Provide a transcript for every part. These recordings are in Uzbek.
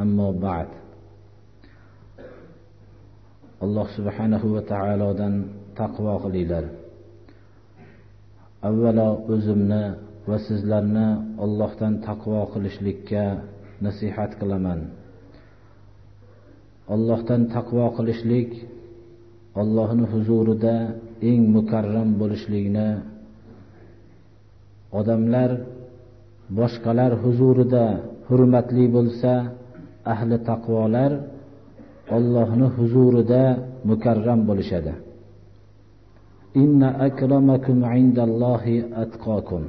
Ammo ba'd. Alloh subhanahu va taolodan taqvo qilinglar. Avvalo o'zimni va sizlarni Allohdan taqvo qilishlikka nasihat qilaman. Allohdan taqvo qilishlik Allohning huzurida eng mukarram bo'lishlikni, odamlar boshqalar huzurida hurmatli bo'lsa, ahli taqvolar Allohning huzurida mukarram bo'lishadi. Inna akramakum indallohi atqakum.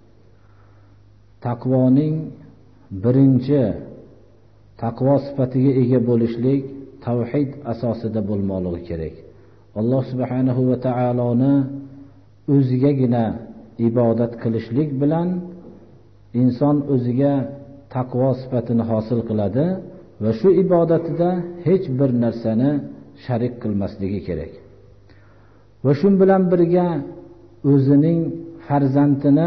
Taqvoning birinchi taqvo sifatiga ega bo'lishlik tavhid asosida bo'lmoqligi kerak. Alloh subhanahu va taoloni o'zigagina ibodat qilishlik bilan inson o'ziga taqvo sifatini hosil qiladi va shu ibodatida hech bir narsani sharik qilmasligi kerak. Va shu bilan birga o'zining farzandini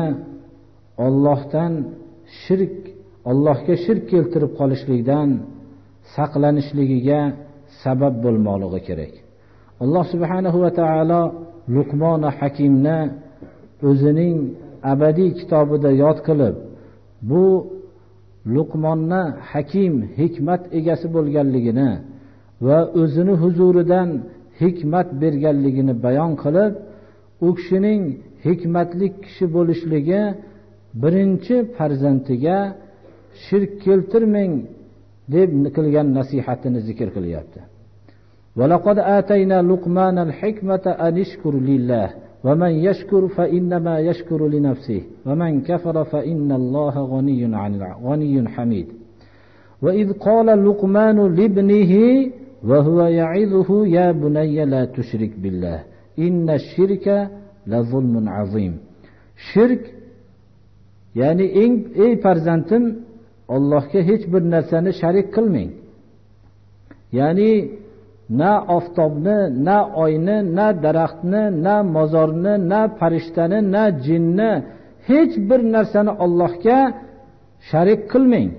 Allohga shirk keltirib qolishlikdan saqlanishligiga sabab bo'lmoqligi kerak. Alloh subhanahu va taolo Luqmon Hakimni o'zining abadiy kitobida yod qilib, bu Luqmonni hakim, hikmat egasi bo'lganligini va o'zini huzuridan hikmat berganligini bayon qilib, u kishining hikmatli kishi bo'lishligi birinchi farzandiga shirk keltirmang deb qilgan nasihatini zikr qilyapti. وَلَقَدْ آتَيْنَا لُقْمَانَ الْحِكْمَةَ أَنِ اشْكُرْ لِلَّهِ وَمَنْ يَشْكُرْ فَإِنَّمَا يَشْكُرُ لِنَفْسِهِ وَمَنْ كَفَرَ فَإِنَّ اللَّهَ غَنِيٌّ حَمِيدٌ وَإِذْ قَالَ لُقْمَانُ لِابْنِهِ وَهُوَ يَعِظُهُ يَا بُنَيَّ لَا تُشْرِكْ بِاللَّهِ إِنَّ الشِّرْكَ لَظُلْمٌ عَظِيمٌ. Shirk, ya'ni ey farzandim, Allohga hech bir narsani sharik qilmang. Ya'ni na oftobni, na oyni, na daraxtni, na mozorni, na farishtani, na jinni, hech bir narsani Allohga sharik qilmang.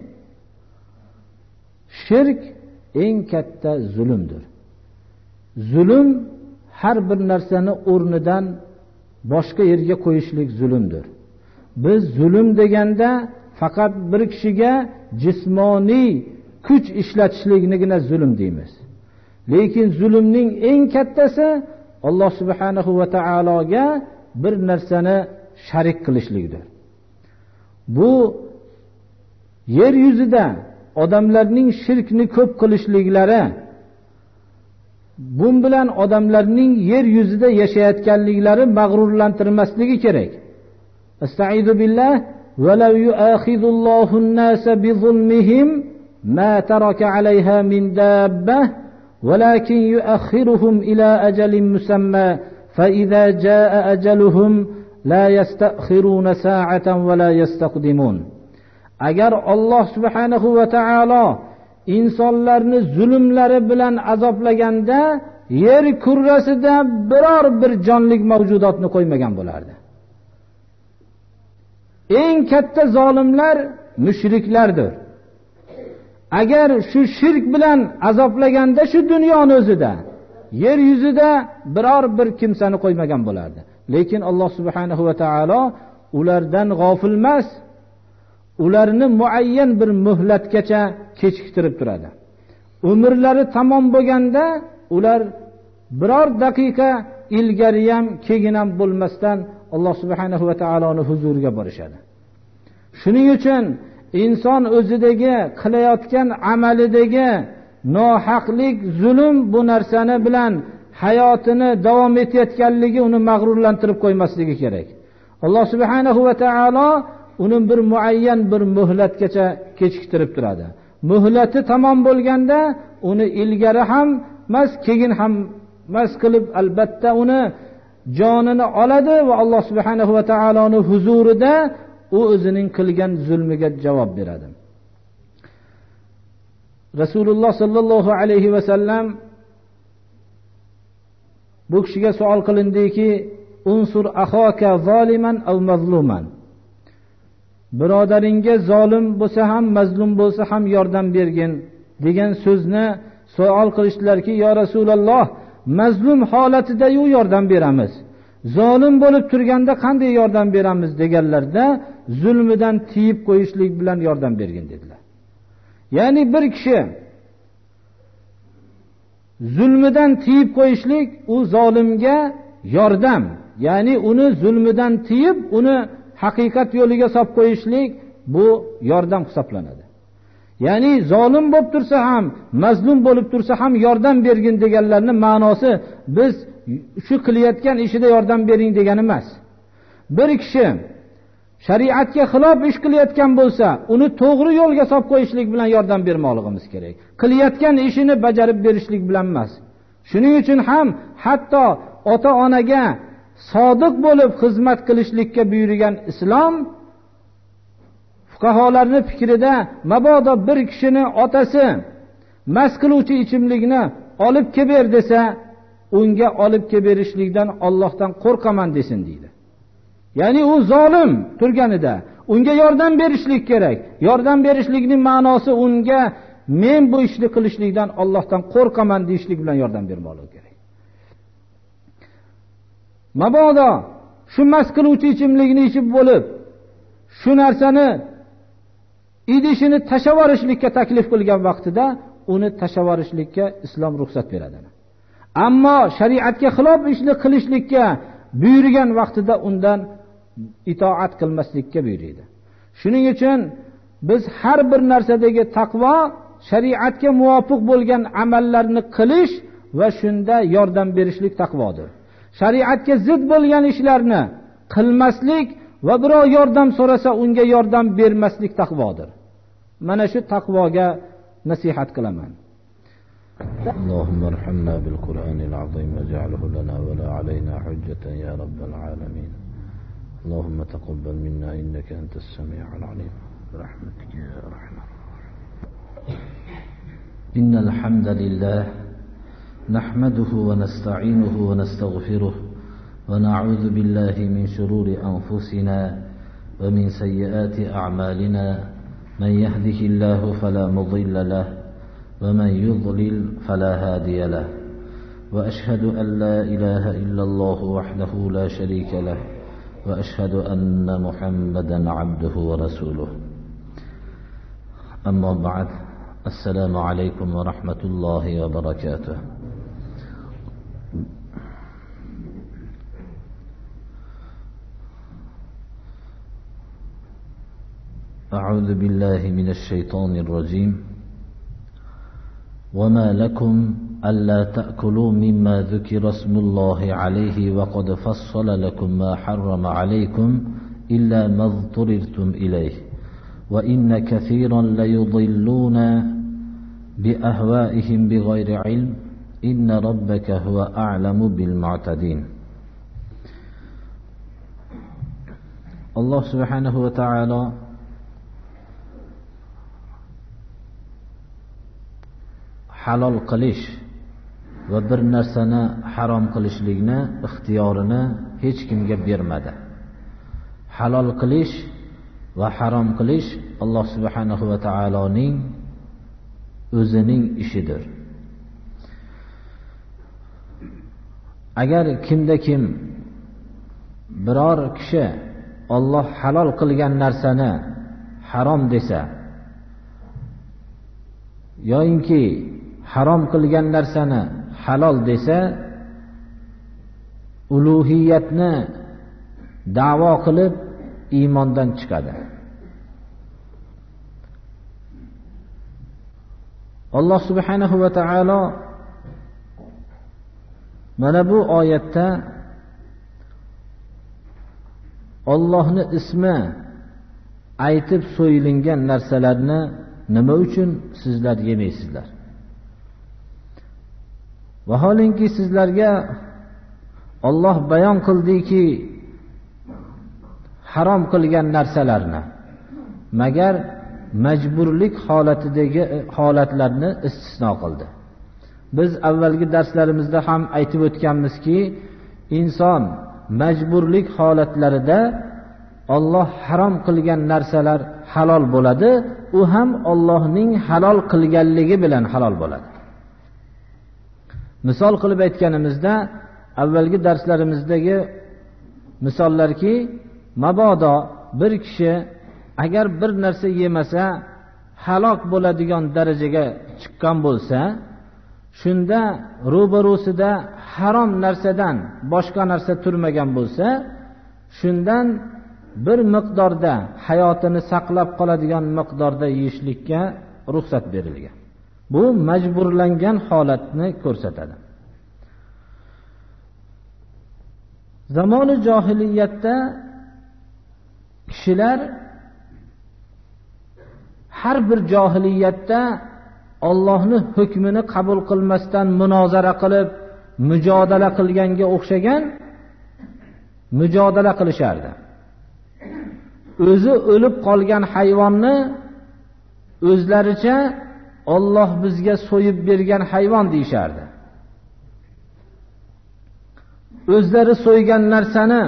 Shirk eng katta zulmdir. Zulm har bir narsani o'rnidan boshqa yerga qo'yishlik zulmdir. Biz zulm deganda faqat bir kishiga jismoniy kuch ishlatishliknigina zulm deymiz. Lekin zulmning eng kattasi Alloh subhanahu va taologa bir narsani sharik qilishlikdir. Bu yer yuzida odamlarning shirkni ko'p qilishliklari, bu bilan odamlarning yer yuzida yashayotganliklari mag'rurlantirmasligi kerak. Estaizu billah va law yu'akhidullohu an-nasa bi zulmihim ma taraka 'alayha min dabbah walakin yu'akhiruhum ila ajalin musamma fa idza jaa ajaluhum la yasta'khiruna sa'atan wa la yastaqdimun. Agar Alloh subhanahu va taolo insonlarni zulmlari bilan azoblaganda yer kurrasida biror bir jonlik mavjudotni qo'ymagan bo'lardi. Eng katta zolimlar mushriklardir. Agar shu shirk bilan azoblaganda shu dunyoni o'zida yer yuzida biror bir kimsani qo'ymagan bo'lardi. Lekin Alloh subhanahu va taolo ulardan g'ofil emas. Ularni muayyan bir muhlatgacha kechiktirib turadi. Umrlari tamom bo'lganda ular biror daqiqa ilgari ham keyin ham bo'lmasdan Alloh subhanahu va taoloning huzuriga borishadi. Shuning uchun inson o'zidagi qilayotgan amalidagi nohaqlik, zulm bu narsani bilan hayotini davom etayotganligi uni mag'rurlantirib qo'ymasligi kerak. Alloh subhanahu va taolo uni bir muayyan bir muhlatgacha kechiktirib turadi. Muhlati tamom bo'lganda uni ilgari ham emas, keyin ham emas qilib albatta uni jonini oladi va Alloh subhanahu va taoloning huzurida u o'zining qilgan zulmiga javob beradi. Rasululloh sallallohu alayhi va sallam bu kishiga savol qilindiki, unsur akhaka zoliman aw mazluman. Birodaringga zolim bo'lsa ham, mazlum bo'lsa ham yordam bergin degan so'zni savol qilishdilarki, yo Rasululloh, mazlum holatida-yu yordam beramiz, zolim bo'lib turganda qanday yordam beramiz deganlarda, zulmidan tiyib qo'yishlik bilan yordam bergin dedilar. Ya'ni bir kishi zulmidan tiyib qo'yishlik, u zolimga yordam, ya'ni uni zulmidan tiyib, uni haqiqat yo'liga solib qo'yishlik, bu yordam hisoblanadi. Ya'ni zolim bo'lib tursa ham, mazlum bo'lib tursa ham yordam bergin deganlarning ma'nosi biz shu qilayotgan ishida yordam bering degani emas. Bir kishi shariatga xilof ish qilayotgan bo'lsa, uni to'g'ri yo'lga solib qo'yishlik bilan yordam bermoqligimiz kerak. Qilayotgan ishini bajarib berishlik bilan emas. Shuning uchun ham hatto ota-onaga sodiq bo'lib xizmat qilishlikka buyurgan islom, fuqaholarning fikrida, mabodo bir kishini otasi mast qiluvchi ichimlikni olib kelib ber desa, unga olib kelib berishlikdan Allohdan qo'rqaman desin deydi. Ya'ni u zolim turganida unga yordam berishlik kerak. Yordam berishlikning ma'nosi unga men bu ishni qilishlikdan Allohdan qo'rqaman deyishlik bilan yordam bermoqlik kerak. Mabodo shu mast qiluvchi ichimlikni ichib bo'lib, shu narsani idishini tashavorishlikka taklif qilgan vaqtida uni tashavorishlikka islom ruxsat beradi. Ammo shariatga xilof ishni qilishlikka buyurgan vaqtida undan itoat qilmaslikka buyuradi. Shuning uchun biz har bir narsadagi taqvo shariatga muvofiq bo'lgan amallarni qilish va shunda yordam berishlik taqvodir. Shariatga zid bo'lgan ishlarni qilmaslik va birov yordam so'rasa unga yordam bermaslik taqvodir. Mana shu taqvoga nasihat qilaman. اللهم ارحمنا بالقرآن العظيم واجعله لنا ولا علينا حجة يا رب العالمين. اللهم تقبل منا إنك أنت السميع العليم برحمتك يا أرحم الراحمين. إن الحمد لله نحمده ونستعينه ونستغفره ونعوذ بالله من شرور أنفسنا ومن سيئات أعمالنا. من يهده الله فلا مضل له ومن يضلل فلا هادي له. وأشهد أن لا إله إلا الله وحده لا شريك له وأشهد أن محمدا عبده ورسوله. أما بعد، السلام عليكم ورحمة الله وبركاته. أعوذ بالله من الشيطان الرجيم. وما لكم ألا تأكلوا مما ذكر اسم الله عليه وقد فصل لكم ما حرم عليكم إلا ما اضطررتم إليه وإن كثيرا ليضلون بأهوائهم بغير علم إن ربك هو أعلم بالمعتدين. الله سبحانه وتعالى halol qilish va bir narsani harom qilishlikni ixtiyorini hech kimga bermadi. Halol qilish va harom qilish Alloh subhanahu va taoloning o'zining ishidir. Agar kimda kim biror kishi Alloh halol qilgan narsani harom desa yoinki harom qilgan narsani halol desa, uluhiyatni da'vo qilib iymondan chiqadi. Alloh subhanahu va taolo mana bu oyatda Allohning ismi aytib so'yilingan narsalarni nima uchun sizlar yemaysizlar? Vaholanki sizlarga Alloh bayon qildiki harom qilgan narsalarni, magar majburlik holatidagi holatlarni istisno qildi. Biz avvalgi darslarimizda ham aytib o'tganmizki, inson majburlik holatlarida Alloh harom qilgan narsalar halol bo'ladi u ham Allohning halol qilganligi bilan halol bo'ladi. Misol qilib aytganimizda, avvalgi darslarimizdagi misollarki, mabodo bir kishi agar bir narsa yemasa halok bo'ladigan darajaga chiqqan bo'lsa, shunda ro'barosida harom narsadan boshqa narsa turmagan bo'lsa, shundan bir miqdorda hayotini saqlab qoladigan miqdorda yeyishlikka ruxsat berilgan. Bu majburlangan holatni ko'rsatadi. Zamoni johiliyatda kishilar har bir johiliyatda Allohning hukmini qabul qilmasdan munozara qilib, mujodala qilganga o'xshagan mujodala qilishardi. O'zi o'lib qolgan hayvonni o'zlaricha Alloh bizga so'yib bergan hayvon deyishardi. O'zlari so'ygan narsani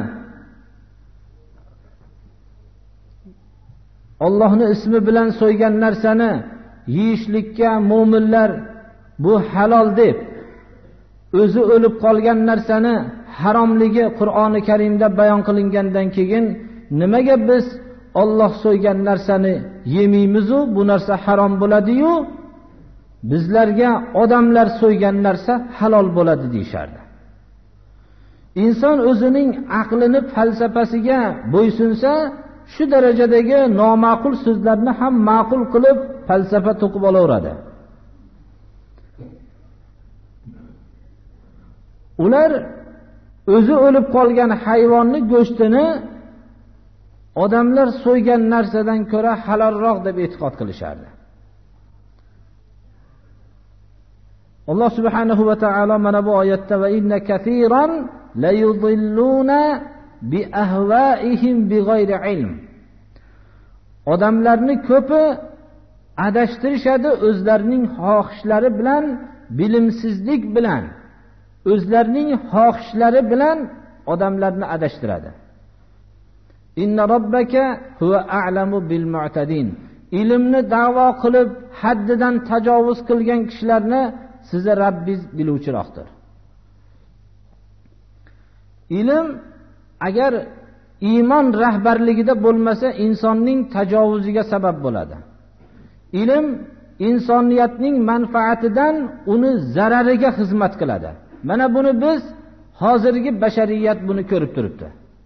Allohning ismi bilan so'ygan narsani yeyishlikka mu'minlar bu halol deb, o'zi o'lib qolgan narsani haromligi Qur'oni Karimda bayon qilingandan keyin nimaga biz Alloh so'ygan narsani yemaymiz-u, bu narsa harom bo'ladi-yu, bizlarga odamlar so'ygan narsa halol bo'ladi deyishardi. Inson o'zining aqlini, falsafasiga bo'ysunsa, shu darajadagi noma'qul so'zlarni ham ma'qul qilib falsafa to'qib olaveradi. Ular o'zi o'lib qolgan hayvonning go'shtini odamlar so'ygan narsadan ko'ra halolroq deb e'tiqod qilishardi. Alloh subhanahu va taolo mana bu oyatda va inna katiran la yudilluna bi ahwaihim bighayri ilm. Odamlarni ko'pi adashtirishadi o'zlarining xohishlari bilan, bilimsizlik bilan, o'zlarining xohishlari bilan odamlarni adashtiradi. Inna robbaka huwa a'lamu bil mu'tadin. Ilmni da'vo qilib haddidan tajovuz qilgan kishilarni sizni Rabbingiz biluvchiroqdir. Ilm agar iymon rahbarligida bo'lmasa, insonning tajovuziga sabab bo'ladi. Ilm insoniyatning manfaatidan uni zarariga xizmat qiladi. Mana buni biz hozirgi bashariyat buni ko'rib turibdi.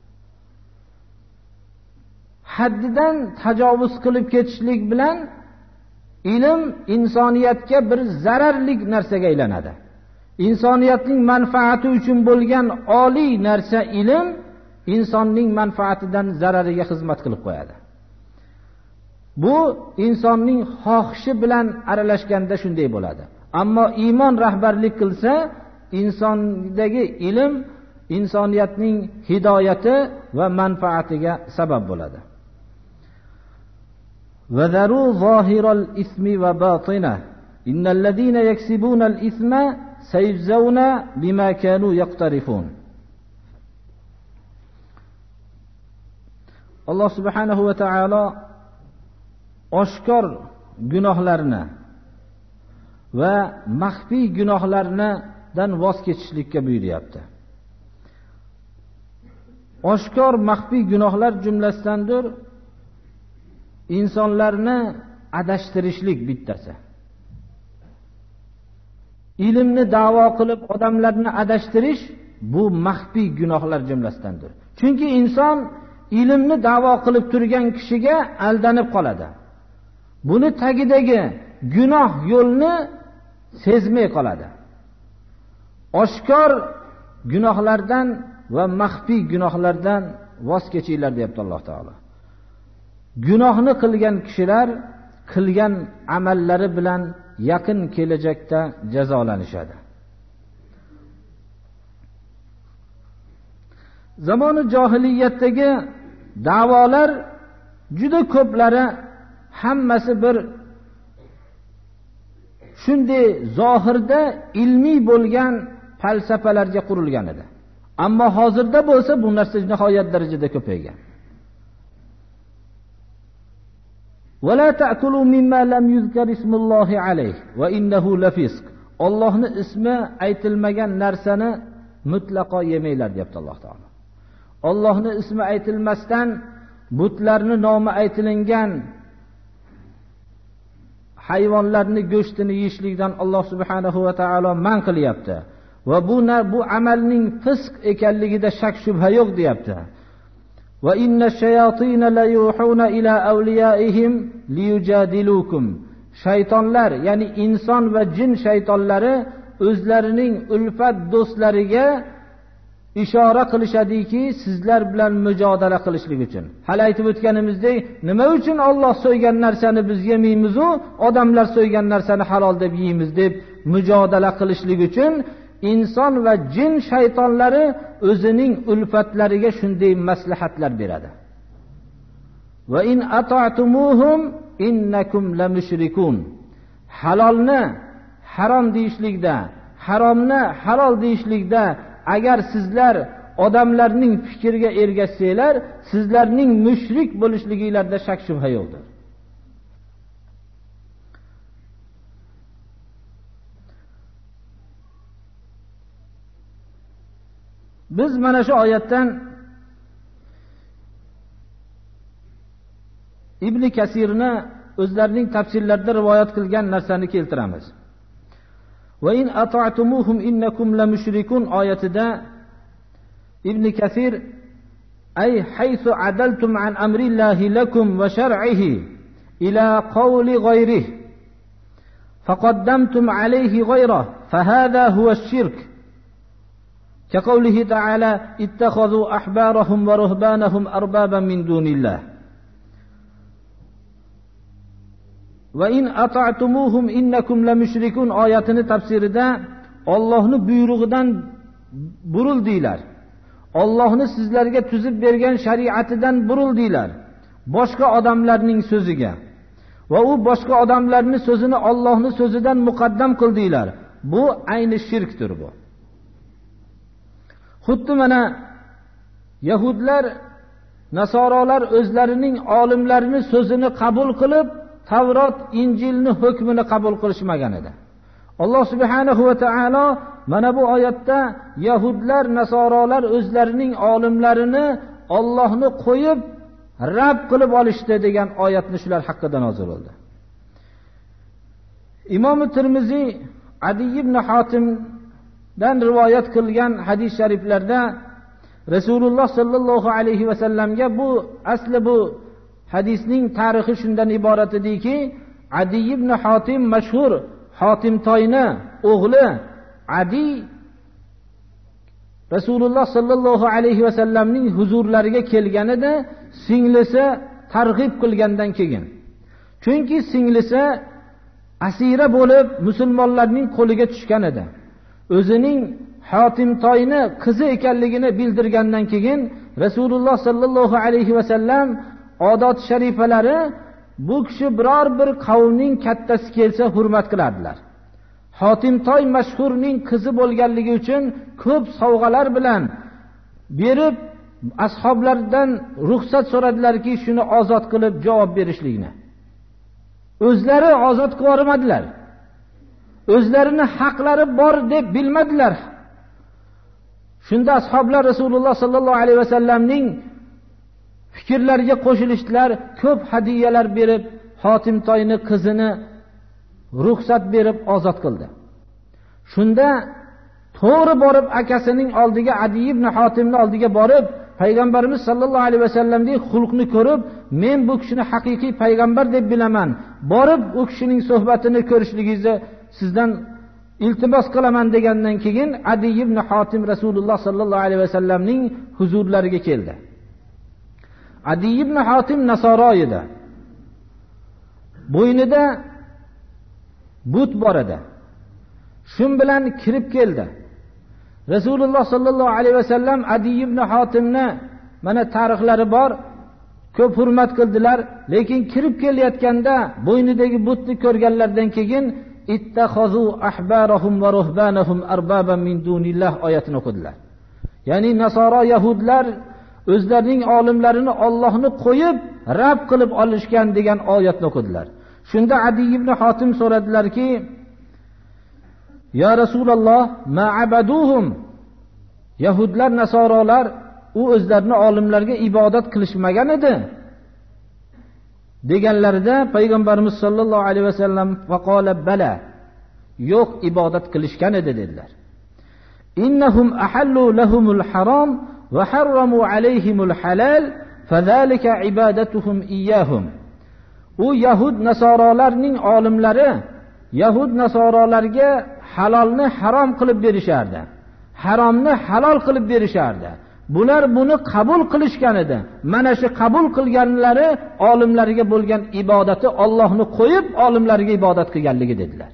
Haddidan tajovuz qilib ketishlik bilan ilm insoniyatga bir zararli narsaga aylanadi. Insoniyatning manfaati uchun bo'lgan oliy narsa ilm insonning manfaatidan zarariga xizmat qilib qo'yadi. Bu insonning xohishi bilan aralashganda shunday bo'ladi. Ammo iymon rahbarlik qilsa, insondagi ilm insoniyatning hidoyati va manfaatiga sabab bo'ladi. Vadaru zohiral ismi va batina innal ladina yaksibuna al isma sayujzauna bima kanu yaqtarifun. Alloh subhanahu va taolo oshkor gunohlarni va maxfiy gunohlardan voz kechishlikka buyuryapti. Oshkor maxfiy gunohlar jumlasidandir insonlarni adashtirishlik bittasi. Ilmni da'vo qilib odamlarni adashtirish bu maxfiy gunohlar jumlasidandir. Chunki inson ilmni da'vo qilib turgan kishiga aldanib qoladi. Buni tagidagi gunoh yo'lni sezmay qoladi. Oshkor gunohlardan va maxfiy gunohlardan voz kechinglar deyapti Alloh taolo. Gunohni qilgan kishilar qilgan amallari bilan yaqin kelajakda jazolanishadi. Zamoni johiliyatdagi da'volar juda ko'plari hammasi bir shunday zohirda ilmiy bo'lgan falsafalarga qurilgan edi. Ammo hozirda bo'lsa bu narsa nihoyat darajada ko'paygan. ولا تأكلوا مما لم يذكر اسم الله عليه وإنه لفسق. Allohning ismi aytilmagan narsani mutlaqo yemanglar deyapti Alloh taolo. Allohning ismi aytilmasdan butlarni nomi aytilingan hayvonlarni go'shtini yeyishlikdan Alloh subhanahu va taolo man qilyapti. Va bu amalning fisq ekanligida shak shubha yo'q deyapti. Va inna shayatina la yuhuna ila awliyaihim liyujadilukum. Shaytonlar, ya'ni inson va jin shaytonlari o'zlarining ulfat do'stlariga ishora qilishadiki, sizlar bilan mujodala qilishlik uchun. Hali aytib o'tganimizdek, nima uchun Alloh so'ygan narsani biz yemaymiz u, odamlar so'ygan narsani halol deb yeymiz deb mujodala qilishlik uchun inson va jin shaytonlari o'zining ulfatlariga shunday maslahatlar beradi. Va in ata'tumuhum innakum la mushrikun. Halolni harom deyishlikda, haromni halol deyishlikda agar sizlar odamlarning fikriga ergashsanglar, sizlarning mushrik bo'lishligingizda shak shubha yo'qdir. Biz mana shu oyatdan Ibn Kasirni o'zlarining tafsirlarida rivoyat qilgan narsani keltiramiz. Va in ata'tumuhum innakum la mushrikun oyatida Ibn Kasir ay haythu adaltum an amrillahi lakum va shar'ihi ila qawli ghayrihi faqaddamtum alayhi ghayrahu fahadha huwa ash-shirk. كقوله تعالى اتخذوا أحبارهم ورهبانهم أربابا من دون الله. وإن أطعتموهم إنكم لمشركون آياتini tafsirida Allohning buyrug'idan burildinglar. Allohning sizlarga tuzib bergan shariatidan burildinglar. Boshqa odamlarning so'ziga. Va u boshqa odamlarning so'zini Allohning so'zidan muqaddam qildinglar. Bu ayni shirkdir bu. Xuddi mana Yahudlar, Nasorolar o'zlarining olimlarining so'zini qabul qilib, Tavrot, Injilni hukmini qabul qilishmagan edi. Alloh subhanahu va taolo mana bu oyatda Yahudlar, Nasorolar o'zlarining olimlarini Allohni qo'yib Rabb qilib olishdi degan oyatni shular haqida nozil bo'ldi. Imom Tirmiziy Adi ibn Hatim dan rivoyat qilgan hadis shariflarda Rasululloh sallallohu alayhi va sallamga bu hadisning tarixi shundan iborat ediki, Adi ibn Hatim mashhur Hatim toyni o'g'li Adi Rasululloh sallallohu alayhi va sallamning huzurlariga kelganida singlisi targ'ib qilgandan keyin. Chunki singlisi asira bo'lib musulmonlarning qo'liga tushgan edi. O'zining Hatim toyni qizi ekanligini bildirgandan keyin Rasululloh sallallohu alayhi va sallam odat sharifalari bu kishi biror bir qavmning kattasi kelsa hurmat qilardilar. Hatim toy mashhurning qizi bo'lganligi uchun ko'p sovg'alar bilan berib ashoblardan ruxsat so'radilarki, shuni ozod qilib javob berishlikni. O'zlari ozod qilib yubormadilar. O'zlarini haqlari bor deb bilmadilar. Shunda ashoblar Rasululloh sallallohu alayhi va sallamning fikrlariga qo'shilishdilar, ko'p hadiyalar berib, Hatim toyni qizini ruxsat berib ozod qildi. Shunda to'g'ri borib akasining oldiga, Adi ibn Hatimning oldiga borib, payg'ambarimiz sallallohu alayhi va sallamning xulqini ko'rib, men bu kishini haqiqiy payg'ambar deb bilaman. Borib u kishining suhbatini ko'rishligingizni sizdan iltimos qilaman degandan keyin Adi ibn Hatim Rasululloh sallallohu alayhi va sallamning huzurlariga keldi. Adi ibn Hatim Nasoro edi. Bo'ynida but bor edi. Shun bilan kirib keldi. Rasululloh sallallohu alayhi va sallam Adi ibn Hatimni mana tarixlari bor, ko'p hurmat qildilar, lekin kirib kelayotganda bo'ynidagi butni ko'rganlardan keyin ittaxazu ahbarahum va ruhbanahum arbaban min dunillah oyatini o'qidilar. Ya'ni Nasoro Yahudlar o'zlarining olimlarini Allohni qo'yib rab qilib olishgan degan oyatni o'qidilar. Shunda Adi ibn Hotim so'radilarki: "Ya Rasululloh, ma'abaduhum." Yahudlar, nasoralar u o'zlarining olimlarga ibodat qilishmagan edi. Deganlarida payg'ambarimiz sollallohu alayhi vasallam faqala bala, yo'q, ibodat qilishgan edi dedilar. Innahum ahallu lahumul haram va harramu alayhimul halal fazalika ibadatuhum iyyahum. U yahud nasoralarning olimlari yahud nasoralarga halolni harom qilib berishardi, haromni halol qilib berishardi. Bular buni qabul qilishgan edi. Mana shu qabul qilganlari olimlariga bo'lgan ibodati Allohni qo'yib olimlariga ibodat qilganligi dedilar.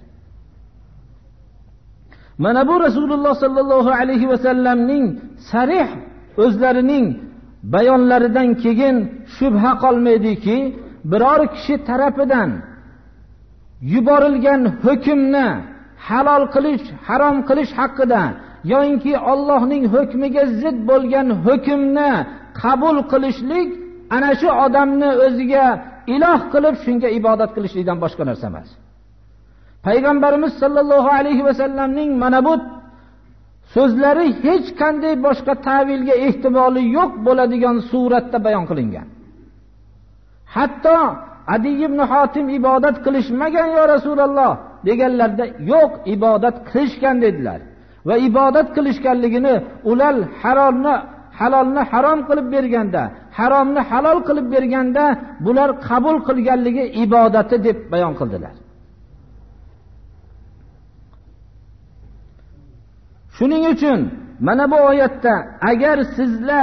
Mana bu Rasululloh sallallohu alayhi vasallamning sarih o'zlarining bayonlaridan keyin shubha qolmaydiki, biror kishi tarafidan yuborilgan hukmni halol qilish, harom qilish haqida yoki Allohning hukmiga zid bo'lgan hukmni qabul qilishlik ana shu odamni o'ziga iloh qilib shunga ibodat qilishlikdan boshqa narsa emas. Payg'ambarimiz sollallohu alayhi vasallamning mana bu so'zlari hech qanday boshqa ta'vilga ehtimoli yo'q bo'ladigan suratda bayon qilingan. Hatto Adi ibn Hotim ibodat qilishmagan ya Rasululloh deganlarda yo'q, ibodat qilishgan dedilar. Va ibodat qilishganligini ular halolni harom qilib berganda, haromni halol qilib berganda bular qabul qilganligi ibodati deb bayon qildilar. Shuning uchun mana bu oyatda agar sizlar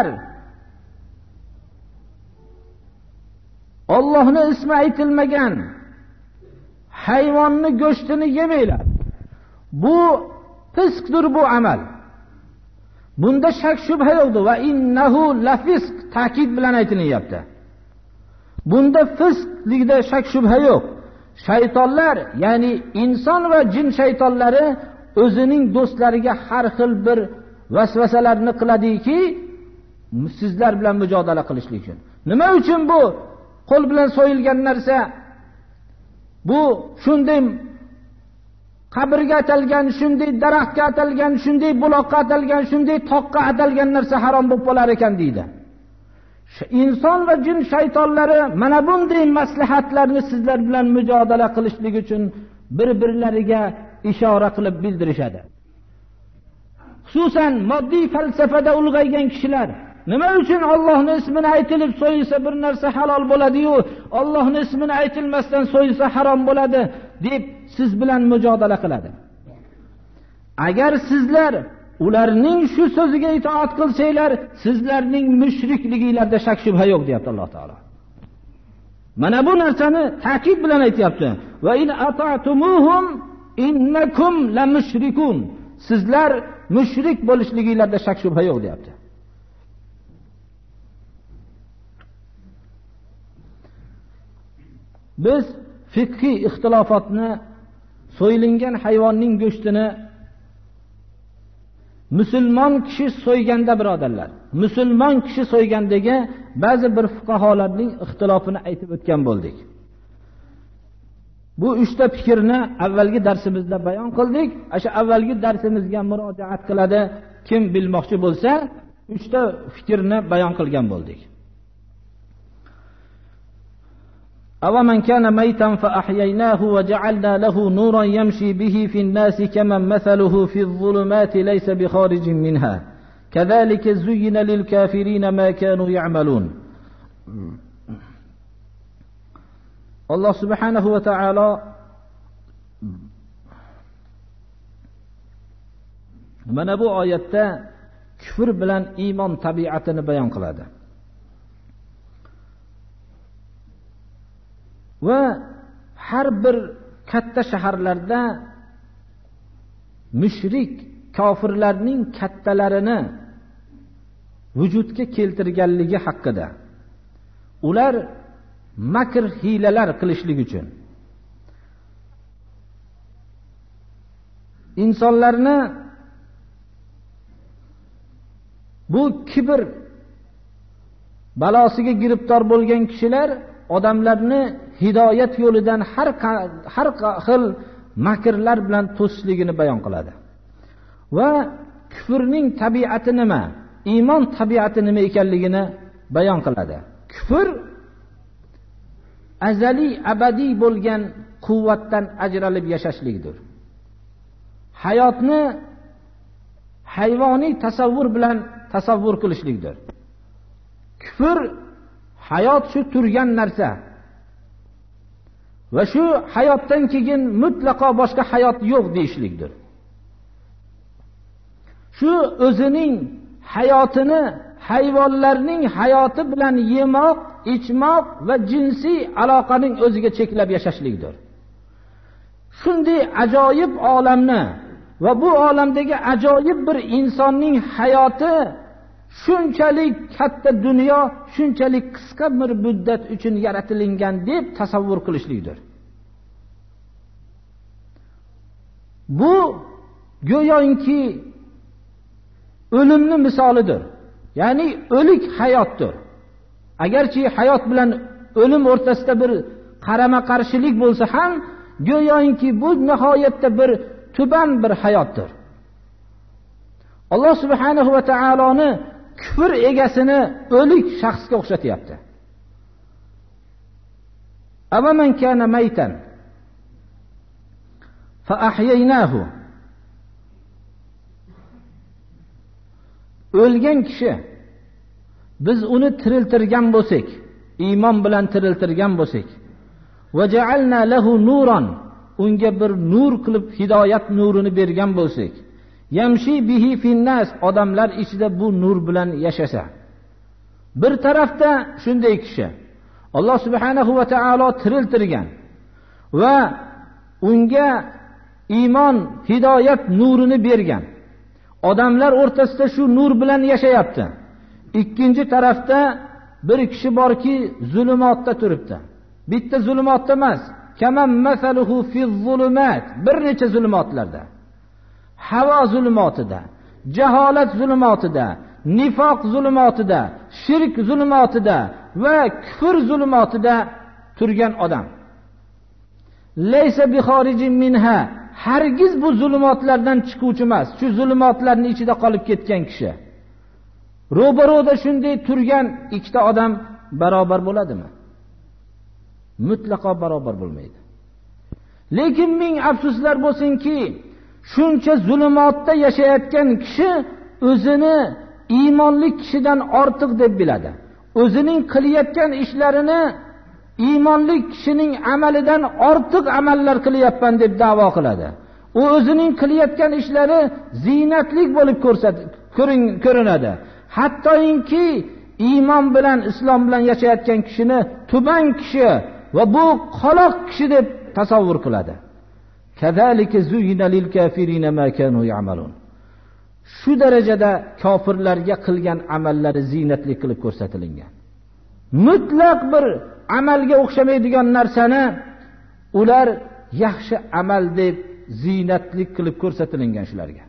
Allohning ismi aytilmagan hayvonni go'shtini yemanglar, bu fisqdir, bu amal. Bunda shak shubha yo'qdir. Va innahu lafisq ta'kid bilan aytilyapti. Bunda fisqlikda shak shubha yo'q. Shaytonlar, ya'ni inson va jin shaytonlari o'zining do'stlariga har xil bir vasvasalarni qiladiki, sizlar bilan mujodala qilishlik uchun. Nima uchun bu qo'l bilan so'yilgan narsa, bu shunday qabrga atalgan, shunday daraxtga atalgan, shunday buloqqa atalgan, shunday toqqa atalgan narsa harom bo'lib qolar ekan deydi. Inson va jin shaytonlari mana bunday maslahatlarni sizlar bilan mujodala qilishlik uchun bir-birlariga ishora qilib bildirishadi. Xususan moddiy falsafada ulg'aygan kishilar nima uchun Allohning ismini aytilib so'yilsa bir narsa halol bo'ladi-yu, Allohning ismini aytilmasdan so'yilsa harom bo'ladi deb siz bilan mujodala qiladi. Agar sizlar ularning shu so'ziga itoat qilsanglar, sizlarning mushrikligingizda shak shubha yo'q deyapti Alloh taolo. Mana bu narsani ta'kid bilan aytayapti. Va in ata'tumuhum innakum la mushrikun. Sizlar mushrik bo'lishligingizda shak shubha yo'q deyapti. Biz fiqhiy ixtilofotni, so'yilgan hayvonning go'shtini musulmon kishi so'yganda, birodarlar, musulmon kishi so'ygandagi ba'zi bir fuqaholarning ixtilofini aytib o'tgan bo'ldik. Bu 3 ta fikrni avvalgi darsimizda bayon qildik. O'sha avvalgi darsimizga murojaat qiladi kim bilmoqchi bo'lsa, 3 ta fikrni bayon qilgan bo'ldik. أَوَمَنْ كَانَ مَيْتًا فَأَحْيَيْنَاهُ وَجَعَلْنَا لَهُ نُورًا يَمْشِي بِهِ فِي النَّاسِ كَمَنْ مَثَلُهُ فِي الظُّلُمَاتِ لَيْسَ بِخَارِجٍ مِنْهَا كَذَلِكَ زُيِّنَ لِلْكَافِرِينَ مَا كَانُوا يَعْمَلُونَ. Allah subhanahu wa ta'ala mana bu oyatda kufr bilan iymon tabiatini bayon qiladi. Va har bir katta shaharlarda mushrik kofirlarning kattalarini vujudga keltirganligi haqida, ular makr hilalar qilishlik uchun insonlarni bu kibr balosiga giribtor bo'lgan kishilar odamlarni hidoyat yo'lidan har xil makrlar bilan to'sishligini bayon qiladi. Va kufrning tabiati nima, iymon tabiati nima ekanligini bayon qiladi. Kufr azaliy, abadiy bo'lgan quvvatdan ajralib yashashlikdir. Hayotni hayvoniy tasavvur bilan tasavvur qilishlikdir. Kufr hayot shu turgan narsa va shu hayotdan keyin mutlaqo boshqa hayot yo'q deyishlikdir. Shu o'zining hayotini hayvonlarning hayoti bilan yemoq, ichmoq va jinsiy aloqaning o'ziga cheklab yashashlikdir. Shunday ajoyib olamni va bu olamdagi ajoyib bir insonning hayoti shunchalik katta dunyo, shunchalik qisqa bir muddat uchun yaratilingan deb tasavvur qilishlikdir. Bu go'yoki o'limni misolidir. Ya'ni o'lik hayotdir. Agarchi hayot bilan o'lim o'rtasida bir qarama-qarshilik bo'lsa ham, go'yoki bu nihoyatda bir tuban bir hayotdir. Alloh subhanahu va taoloni kufr egasini o'lik shaxsga o'xshatyapti. Avaman kana maytan fa ahyaynahu. O'lgan kishi biz uni tiriltirgan bo'lsak, iymon bilan tiriltirgan bo'lsak, va ja'alna lahu nuran, unga bir nur qilib hidoyat nurini bergan bo'lsak, yamshi bihi finnas, odamlar ichida bu nur bilan yashasa. Bir tarafda shunday kishi Alloh subhanahu va taolo tiriltirgan va unga iymon, hidoyat nurini bergan. Odamlar o'rtasida shu nur bilan yashayapti. Ikkinchi tarafda bir kishi borki, zulumotda turibdi. Bitta zulumotda emas, kamam masaluhu fiz-zulumat, bir necha zulumotlarda. Havo zulumotida, jaholat zulumotida, nifoq zulumotida, shirk zulumotida va kufr zulumotida turgan odam. Laysa bi xorijin minha, hargiz bu zulumotlardan chiquvchi emas, shu zulumotlarning ichida qolib ketgan kishi. Ro'baro'da shunday turgan ikkita odam barobar bo'ladimi? Mutlaqo barobar bo'lmaydi. Lekin ming afsuslar bo'lsinki, shuncha zulumotda yashayotgan kishi o'zini iymonli kishidan ortiq deb biladi. O'zining qilayotgan ishlarini iymonli kishining amalidan ortiq amallar qilyapman deb da'vo qiladi. U o'zining qilayotgan ishlari zinatlik bo'lib ko'rinadi. Hattoki iymon bilan, islom bilan yashayotgan kishini tuban kishi va bu qoloq kishi deb tasavvur qiladi. Kazalika zuyina lil kafirina ma kanu ya'malun. Shu darajada kofirlarga qilgan amallari zinatli qilib ko'rsatilgan. Mutlaq bir amalga o'xshamaydigan narsani ular yaxshi amal deb zinatli qilib ko'rsatilgan shularga.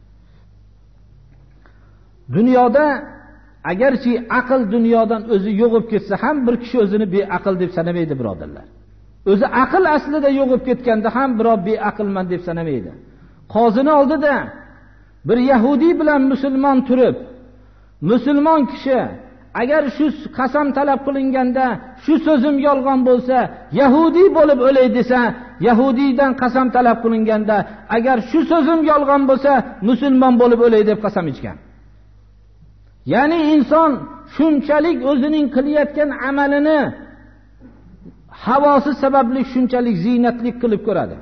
Dunyoda agarchi aql dunyodan o'zi yo'qib ketsa ham bir kishi o'zini beaql deb sanamaydi, birodarlar. O'zi aql aslida yo'qib ketganda ham birov beaqlman deb sanamaydi. Qozini oldida bir yahudiy bilan musulmon turib, musulmon kishi agar shu qasam talab qilinganda shu so'zim yolg'on bo'lsa, yahudiy bo'lib o'lay desa, yahudiydan qasam talab qilinganda agar shu so'zim yolg'on bo'lsa, musulmon bo'lib o'lay deb qasam ichgan. Ya'ni inson shunchalik o'zining qilayotgan amalini havosi sababli shunchalik zinatli qilib ko'radi.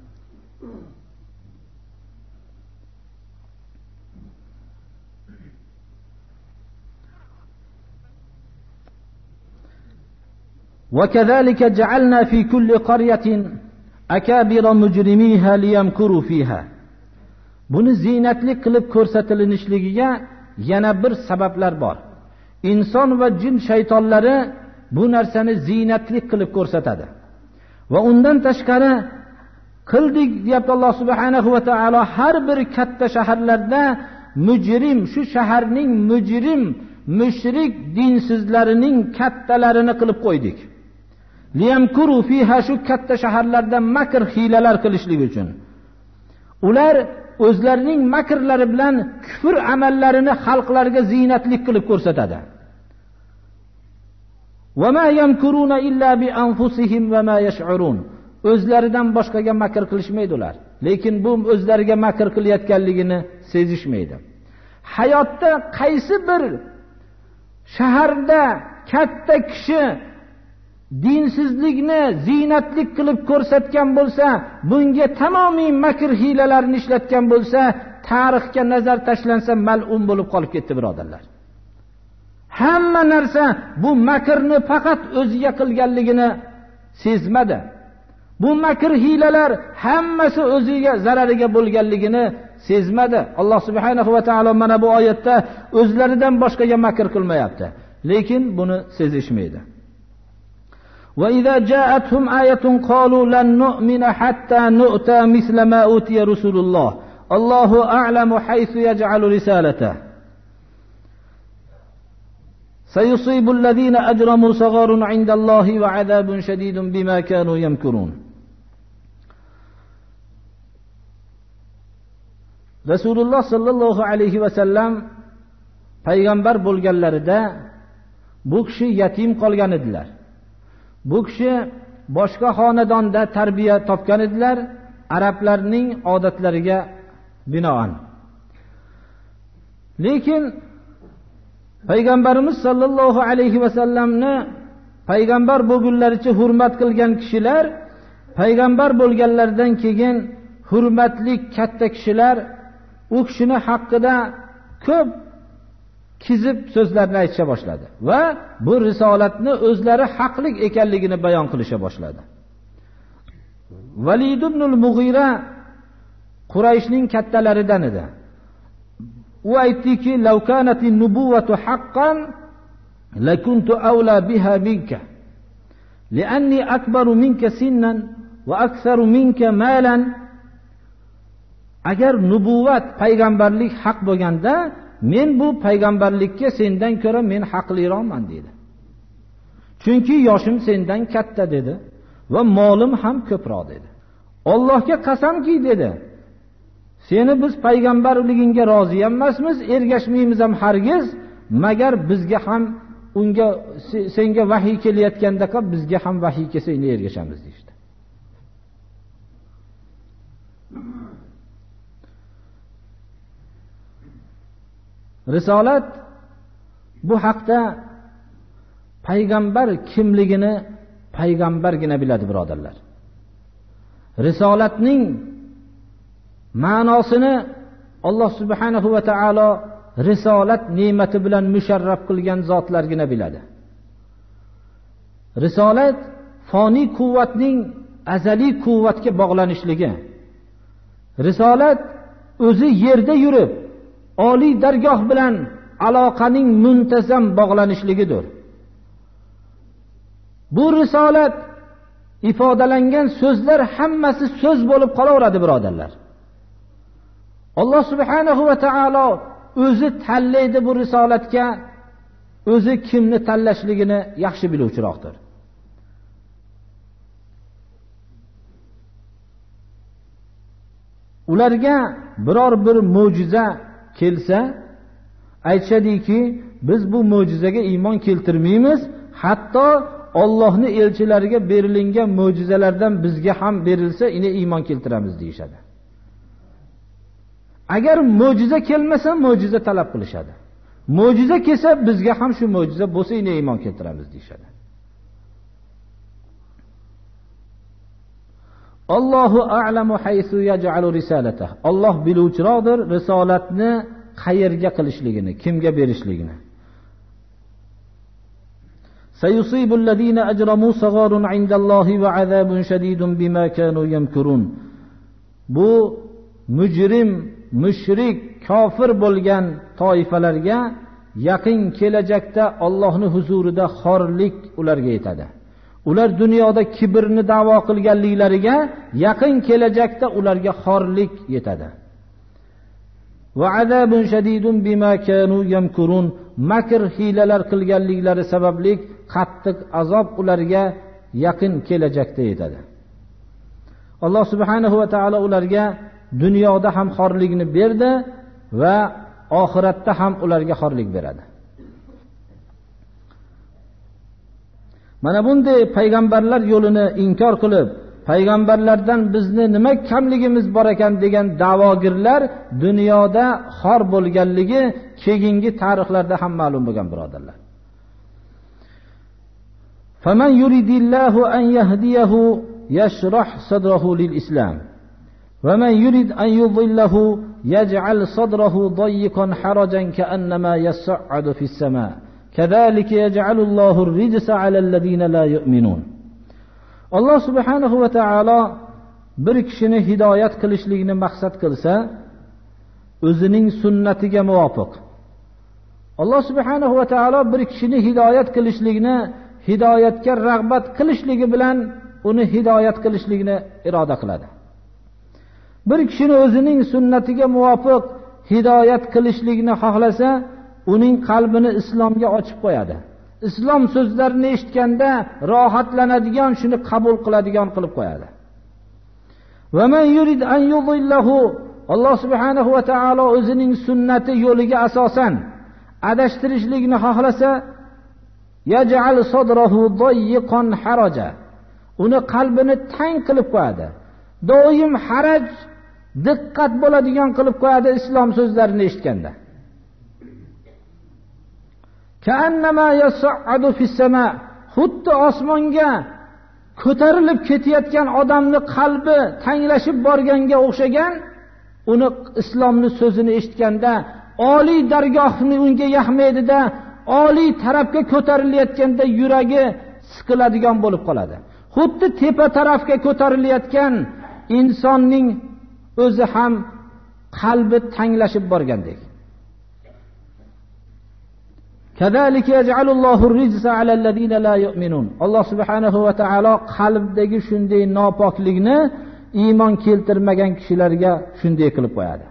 وكذلك جعلنا في كل قرية أكابر مجرميها ليمكروا فيها. Buni zinatli qilib ko'rsatilinishligiga yana bir sabablar bor. Inson va jin shaytonlari bu narsani zinatli qilib ko'rsatadi. Va undan tashqari qildik deyapti Alloh subhanahu va taolo, har bir katta shaharlarda mujrim, shu shaharning mujrim mushrik dinsizlarining kattalarini qilib qo'ydik. Liyamkuru fiha, shu katta shaharlarda makr hilalar qilishlik uchun. Ular o'zlarining makrlari bilan kufr amallarini xalqlarga ziynatlik qilib ko'rsatadi. Va ma yamkuruna illa bi anfusihim va ma yash'urun. O'zlaridan boshqaga makr qilishmaydi ular, lekin bu o'zlariga makr qilayotganligini sezishmaydi. Hayotda qaysi bir shaharda katta kishi dinsizlikni ziynatlik qilib ko'rsatgan bo'lsa, bunga tamomiy makr hilalarni ishlatgan bo'lsa, tarixga nazar tashlansa mal'un bo'lib qolib ketdi, birodarlar. Hamma narsa bu makrni faqat o'ziga qilganligini sezmadi. Bu makr hilalar hammasi o'ziga zarariga bo'lganligini sezmadi. Alloh subhanahu va taolo mana bu oyatda o'zlaridan boshqaga makr qilmayapti, lekin buni sezishmaydi. Va idza ja'atuhum ayatun qalu lan nu'mina hatta nu'ta misla ma utiya rusululloh. Allohu a'lamu haythu yaj'alu risalatahu. سيصيب الذين أجرموا صغار عند الله وعذاب شديد بما كانوا يمكرون. Rasululloh sallallohu alayhi va sallam payg'ambar bo'lganlarida bu kishi yatim qolgan edilar. Bu kishi boshqa xonadonda tarbiya topgan edilar, arablarning odatlariga binoan. Lekin payg'ambarimiz sallallohu alayhi va sallamni payg'ambar bo'lgunlaricha hurmat qilgan kishilar, payg'ambar bo'lganlaridan keyin hurmatli katta kishilar u kishini haqqida ko'p kizib so'zlarni aytisha boshladi va bu risolatni o'zlari haqlik ekanligini bayon qilisha boshladi. Valid ibn al-Mughira Qurayshning kattalaridan edi. U aytdiki, "Law kanat an-nubuwwatu haqqan lakuntu awla biha minka, li'anni akbaru minka sinnan wa aktharu minka malan." Agar nubuvat, payg'ambarlik haq bo'lganda, men bu payg'ambarlikka sendan ko'ra men haqliroqman dedi. Chunki yoshim sendan katta dedi va molim ham ko'proq dedi. Allohga qasamki dedi, seni biz payg'ambarligingga rozi emasmiz, ergashmaymiz ham hargiz, magar bizga ham unga senga vahiy kelayotganda bizga ham vahiy kelsa ergashamiz deydi. Risolat bu haqda payg'ambar kimligini payg'ambargina biladi, birodarlar. Risolatning ma'nosini Alloh subhanahu va taolo risolat ne'mati bilan musharraf qilgan zotlargina biladi. Risolat foniy quvvatning azaliy quvvatga bog'lanishligi. Risolat o'zi yerda yurib oliy dargoh bilan aloqaning muntazam bog'lanishligidir. Bu risolat ifodalangan so'zlar hammasi so'z bo'lib qolaveradi, birodarlar. Alloh subhanahu va taolo o'zi tanlaydi bu risolatga, o'zi kimni tanlashligini yaxshi biluvchiroqdir. Ularga biror bir mo'jiza kelsa, aytishadiki, biz bu mo'jizaga iymon keltirmaymiz, hatto Allohning elchilariga berilingan mo'jizalardan bizga ham berilsa, ine iymon keltiramiz deyshadi. Agar mo'jiza kelmasa, mo'jiza talab qilishadi. Mo'jiza kelsa, bizga ham shu mo'jiza bo'lsa, ine iymon keltiramiz deyshadi. Allohu a'lamu haythu yaj'alu risalatahu. Alloh biluvchiroqdir risolatni qayerga qilishligini, kimga berishligini. Sayusibu alladhina ajramu sagharun 'indallohi va 'azabun shadidun bima kanu yamkurun. Bu mujrim, mushrik, kofir bo'lgan toifalarga yaqin kelajakda Allohning huzurida xorlik ularga yetadi. Ular dunyoda kibrni da'vo qilganliklariga yaqin kelajakda ularga xorlik yetadi. va azabun shadidun bima kanu yamkurun. Makr hilalar qilganliklari sababli qattiq azob ularga yaqin kelajakda yetadi. Alloh subhanahu va taolo ularga dunyoda ham xorlikni berdi va oxiratda ham ularga xorlik beradi. Mana bunday payg'ambarlar yo'lini inkor qilib, payg'ambarlardan bizni nima kamligimiz bor ekan degan da'vogirlar dunyoda xor bo'lganligi keyingi tarixlarda ham ma'lum bo'lgan birodarlar. Faman yuridillahu an yahdiyahu yashrah sadrahu lil islam va man yurid an yudhillahu yaj'al sadrahu dayyqan harajan ka'annama yas'adu fis sama. Kadhalika yaj'alu Allahu ar-rijsa 'ala alladhina la yu'minun. Alloh subhanahu va taolo bir kishini hidoyat qilishlikni maqsad qilsa, o'zining sunnatiga muvofiq. Alloh subhanahu va taolo bir kishini hidoyat qilishlikni, hidoyatga rag'bat qilishligi bilan uni hidoyat qilishlikni iroda qiladi. Bir kishini o'zining sunnatiga muvofiq hidoyat qilishlikni xohlasa, uning qalbini islomga ochib qo'yadi. Islom so'zlarini eshitganda rohatlanadigan, shuni qabul qiladigan qilib qo'yadi. Va man yurid an yudhillahu, Alloh subhanahu va taolo o'zining sunnati yo'liga asosan adashtirishlikni xohlasa, yaj'al sadrahu dayyqan haraja, uni qalbini tang qilib qo'yadi. Doim haraj, diqqat bo'ladigan qilib qo'yadi islom so'zlarini eshitganda. Ka'annama yas'adu fis sama, xuddi osmonga ko'tarilib ketayotgan odamni qalbi tanglashib borganga o'xshagan. Uni islomni so'zini eshitganda oliy dargohni unga yahmaydida, oliy tarafga ko'tarilayotganda yuragi siqiladigan bo'lib qoladi. Xuddi tepa tarafga ko'tarilayotgan insonning o'zi ham qalbi tanglashib borgandek. Kadhalika yaj'alullohu ar-rijsa 'ala alladhina la yu'minun. Alloh subhanahu va taolo qalbdagi shunday nopoklikni iymon keltirmagan kishilarga shunday qilib qo'yadi.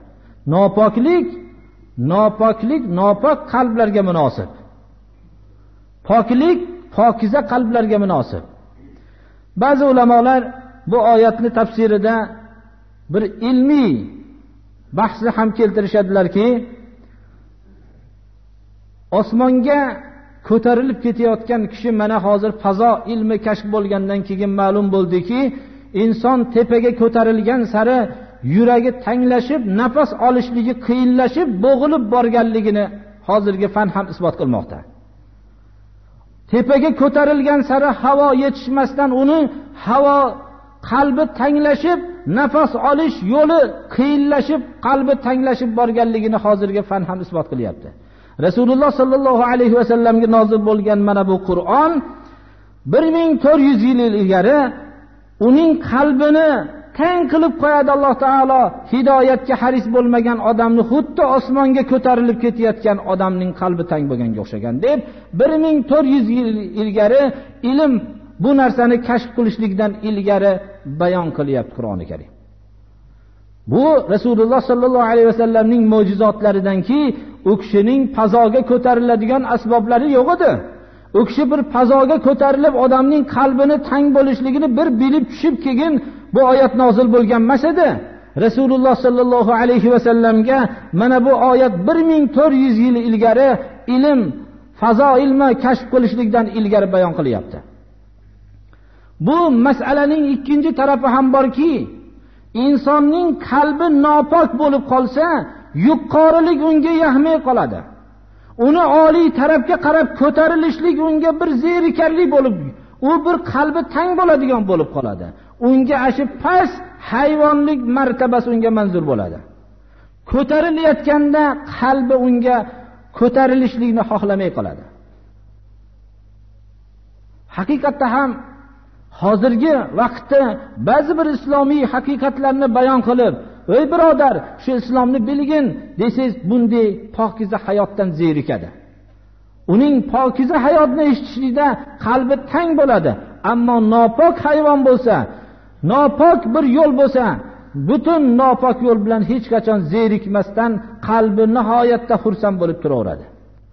Nopok qalblarga munosib. Poklik pokiza qalblarga munosib. Ba'zi ulamolar bu oyatni tafsirida bir ilmiy bahsni ham keltirishadilarki, osmonga ko'tarilib ketayotgan kishi mana hozir fazo ilmi kashf bo'lgandan keyin ma'lum bo'ldiki, inson tepaga ko'tarilgan sari yuragi tanglashib, nafas olishligi qiyinlashib, bo'g'ilib borganligini hozirgi fan ham isbot qilmoqda. Tepaga ko'tarilgan sari havo yetishmasdan uni havo qalbi tanglashib, nafas olish yo'li qiyinlashib, qalbi tanglashib borganligini hozirgi fan ham isbot qilyapti. Rasululloh sallallohu alayhi va sallamga nozil bo'lgan mana bu Qur'on 1400 yil ilgari uning qalbini tang qilib qo'yadi. Alloh taolo hidoyatga haris bo'lmagan odamni xuddi osmonga ko'tarilib ketayotgan odamning qalbi tang bo'lganga o'xshagan deb 1400 yil ilgari ilm bu narsani kashf qilishlikdan ilgari bayon qilyapti Qur'oni Karim. Bu Rasululloh sallallohu alayhi va sallamning mo'jizotlaridanki, u kishining fazoga ko'tariladigan asboblari yo'q edi. U kishi bir fazoga ko'tarilib odamning qalbini tang bo'lishligini bir bilib tushib keyin bu oyat nozil bo'lgan emas edi. Rasululloh sallallohu alayhi va sallamga mana bu oyat 1400 yil ilgari ilm, fazo ilmi kashf qilishlikdan ilgari bayon qilyapti. Bu masalaning ikkinchi tarafi ham borki, insonning qalbi nopok bo'lib qolsa, yuqorilik unga yahmay qoladi. Uni oliy tarafga qarab ko'tarilishlik unga bir zerikarli bo'lib, u bir qalbi tang bo'ladigan bo'lib qoladi. Unga ashi past hayvonlik martabasi unga manzur bo'ladi. Ko'tarilayotganda qalbi unga ko'tarilishlikni xohlamay qoladi. Haqiqatda ham hozirgi vaqtda ba'zi bir islomiy haqiqatlarni bayon qilib, "Ey birodar, shu islomni bilgin" desangiz, bunday pokiza hayotdan zerikadi. Uning pokiza hayotni eshitishida qalbi tang bo'ladi. Ammo nopok hayvon bo'lsa, nopok bir yo'l bo'lsa, butun nopok yo'l bilan hech qachon zerikmasdan qalbi nihoyatda xursand bo'lib turaveradi.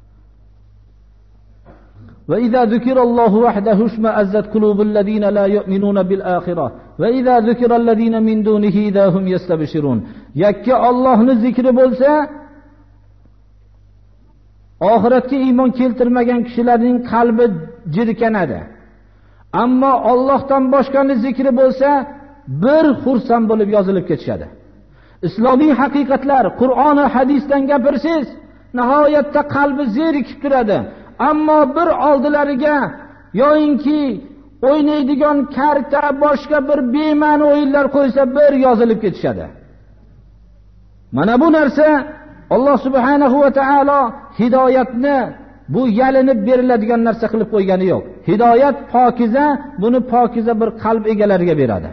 وإذا ذكر الله وحده اشمأزت قلوب الذين لا يؤمنون بالآخرة وإذا ذكر الذين من دونه إذا هم يستبشرون. yakka Allohning zikri bo'lsa, oxiratga iymon keltirmagan kishilarning qalbi jirkanadi. Ammo Allohdan boshqaning zikri bo'lsa, bir xursand bo'lib yozilib ketishadi. Islomiy haqiqatlar, Qur'on va hadisdan gapirsangiz, nihoyatda qalbi zerikib turadi. Ammo bir oldilariga yoyinki o'ynaydigan karta, boshqa bir bema'ni o'yinlar qo'ysa, bir yozilib ketishadi. Mana bu narsa Alloh subhanahu va taolo hidoyatni bu yalinib beriladigan narsa qilib qo'ygani yo'q. Hidoyat pokiza, buni pokiza bir qalb egalariga beradi.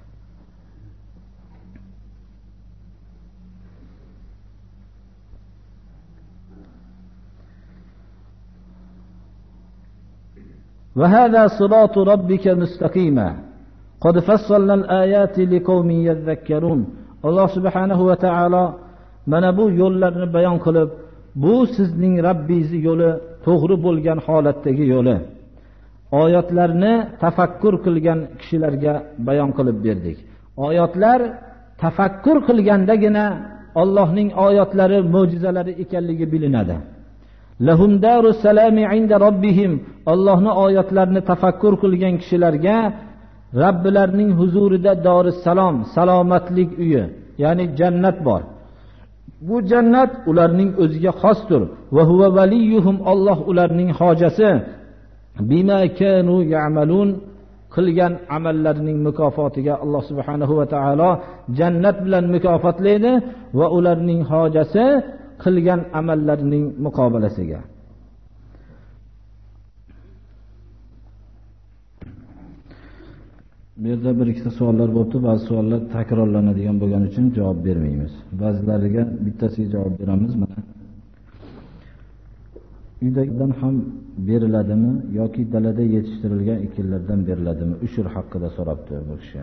وهذا صراط ربك مستقيما قد فصلنا الآيات لقوم يذكرون. Alloh subhanahu va taolo mana bu yo'llarni bayon qilib, bu sizning Rabbingiz yo'li, to'g'ri bo'lgan holatdagi yo'li. Oyatlarni tafakkur qilgan kishilarga bayon qilib berdik. Oyatlar tafakkur qilgandagina Allohning oyatlari, mo'jizalari ekanligi bilinadi. Lahum darus salami inda robbihim. Allohning oyatlarini tafakkur qilgan kishilarga Robbilarining huzurida dorus salom, salomatlik uyi, ya'ni jannat bor. Bu jannat ularning o'ziga xosdir. Va huwa valiyuhum. Alloh ularning hojasi. Bima kanu ya'malun. Qilgan amallarining mukofotiga Alloh subhanahu va taolo jannat bilan mukofotlaydi va ularning hojasi qilgan amallarining muqobalasiga. Bu yerda bir ikkita savollar bo'libdi. Ba'zi savollar takrorlanadigan bo'lgani uchun javob bermaymiz. Ba'zilariga bittasiga javob beramiz. Mana uydagidan ham beriladimi yoki dalada yetishtirilgan ekinlardan beriladimi? Ushur haqida so'rabdi bu kishi.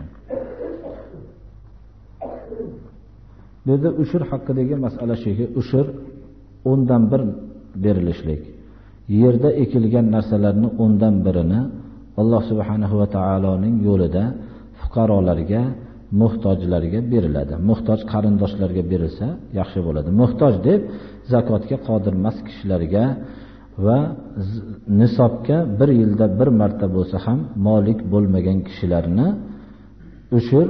Bu yerda ushur haqidagi masala shuki, ushur 10dan 1 berilishlik. Yerda ekilgan narsalarni 10dan 1ini Alloh subhanahu va taoloning yo'lida fuqarolarga, muhtojlarga beriladi. Muhtoj qarindoshlarga berilsa yaxshi bo'ladi. Muhtoj deb zakotga qodir emas kishilarga va nisobga 1 yilda 1 marta bo'lsa ham molik bo'lmagan kishilarni ushur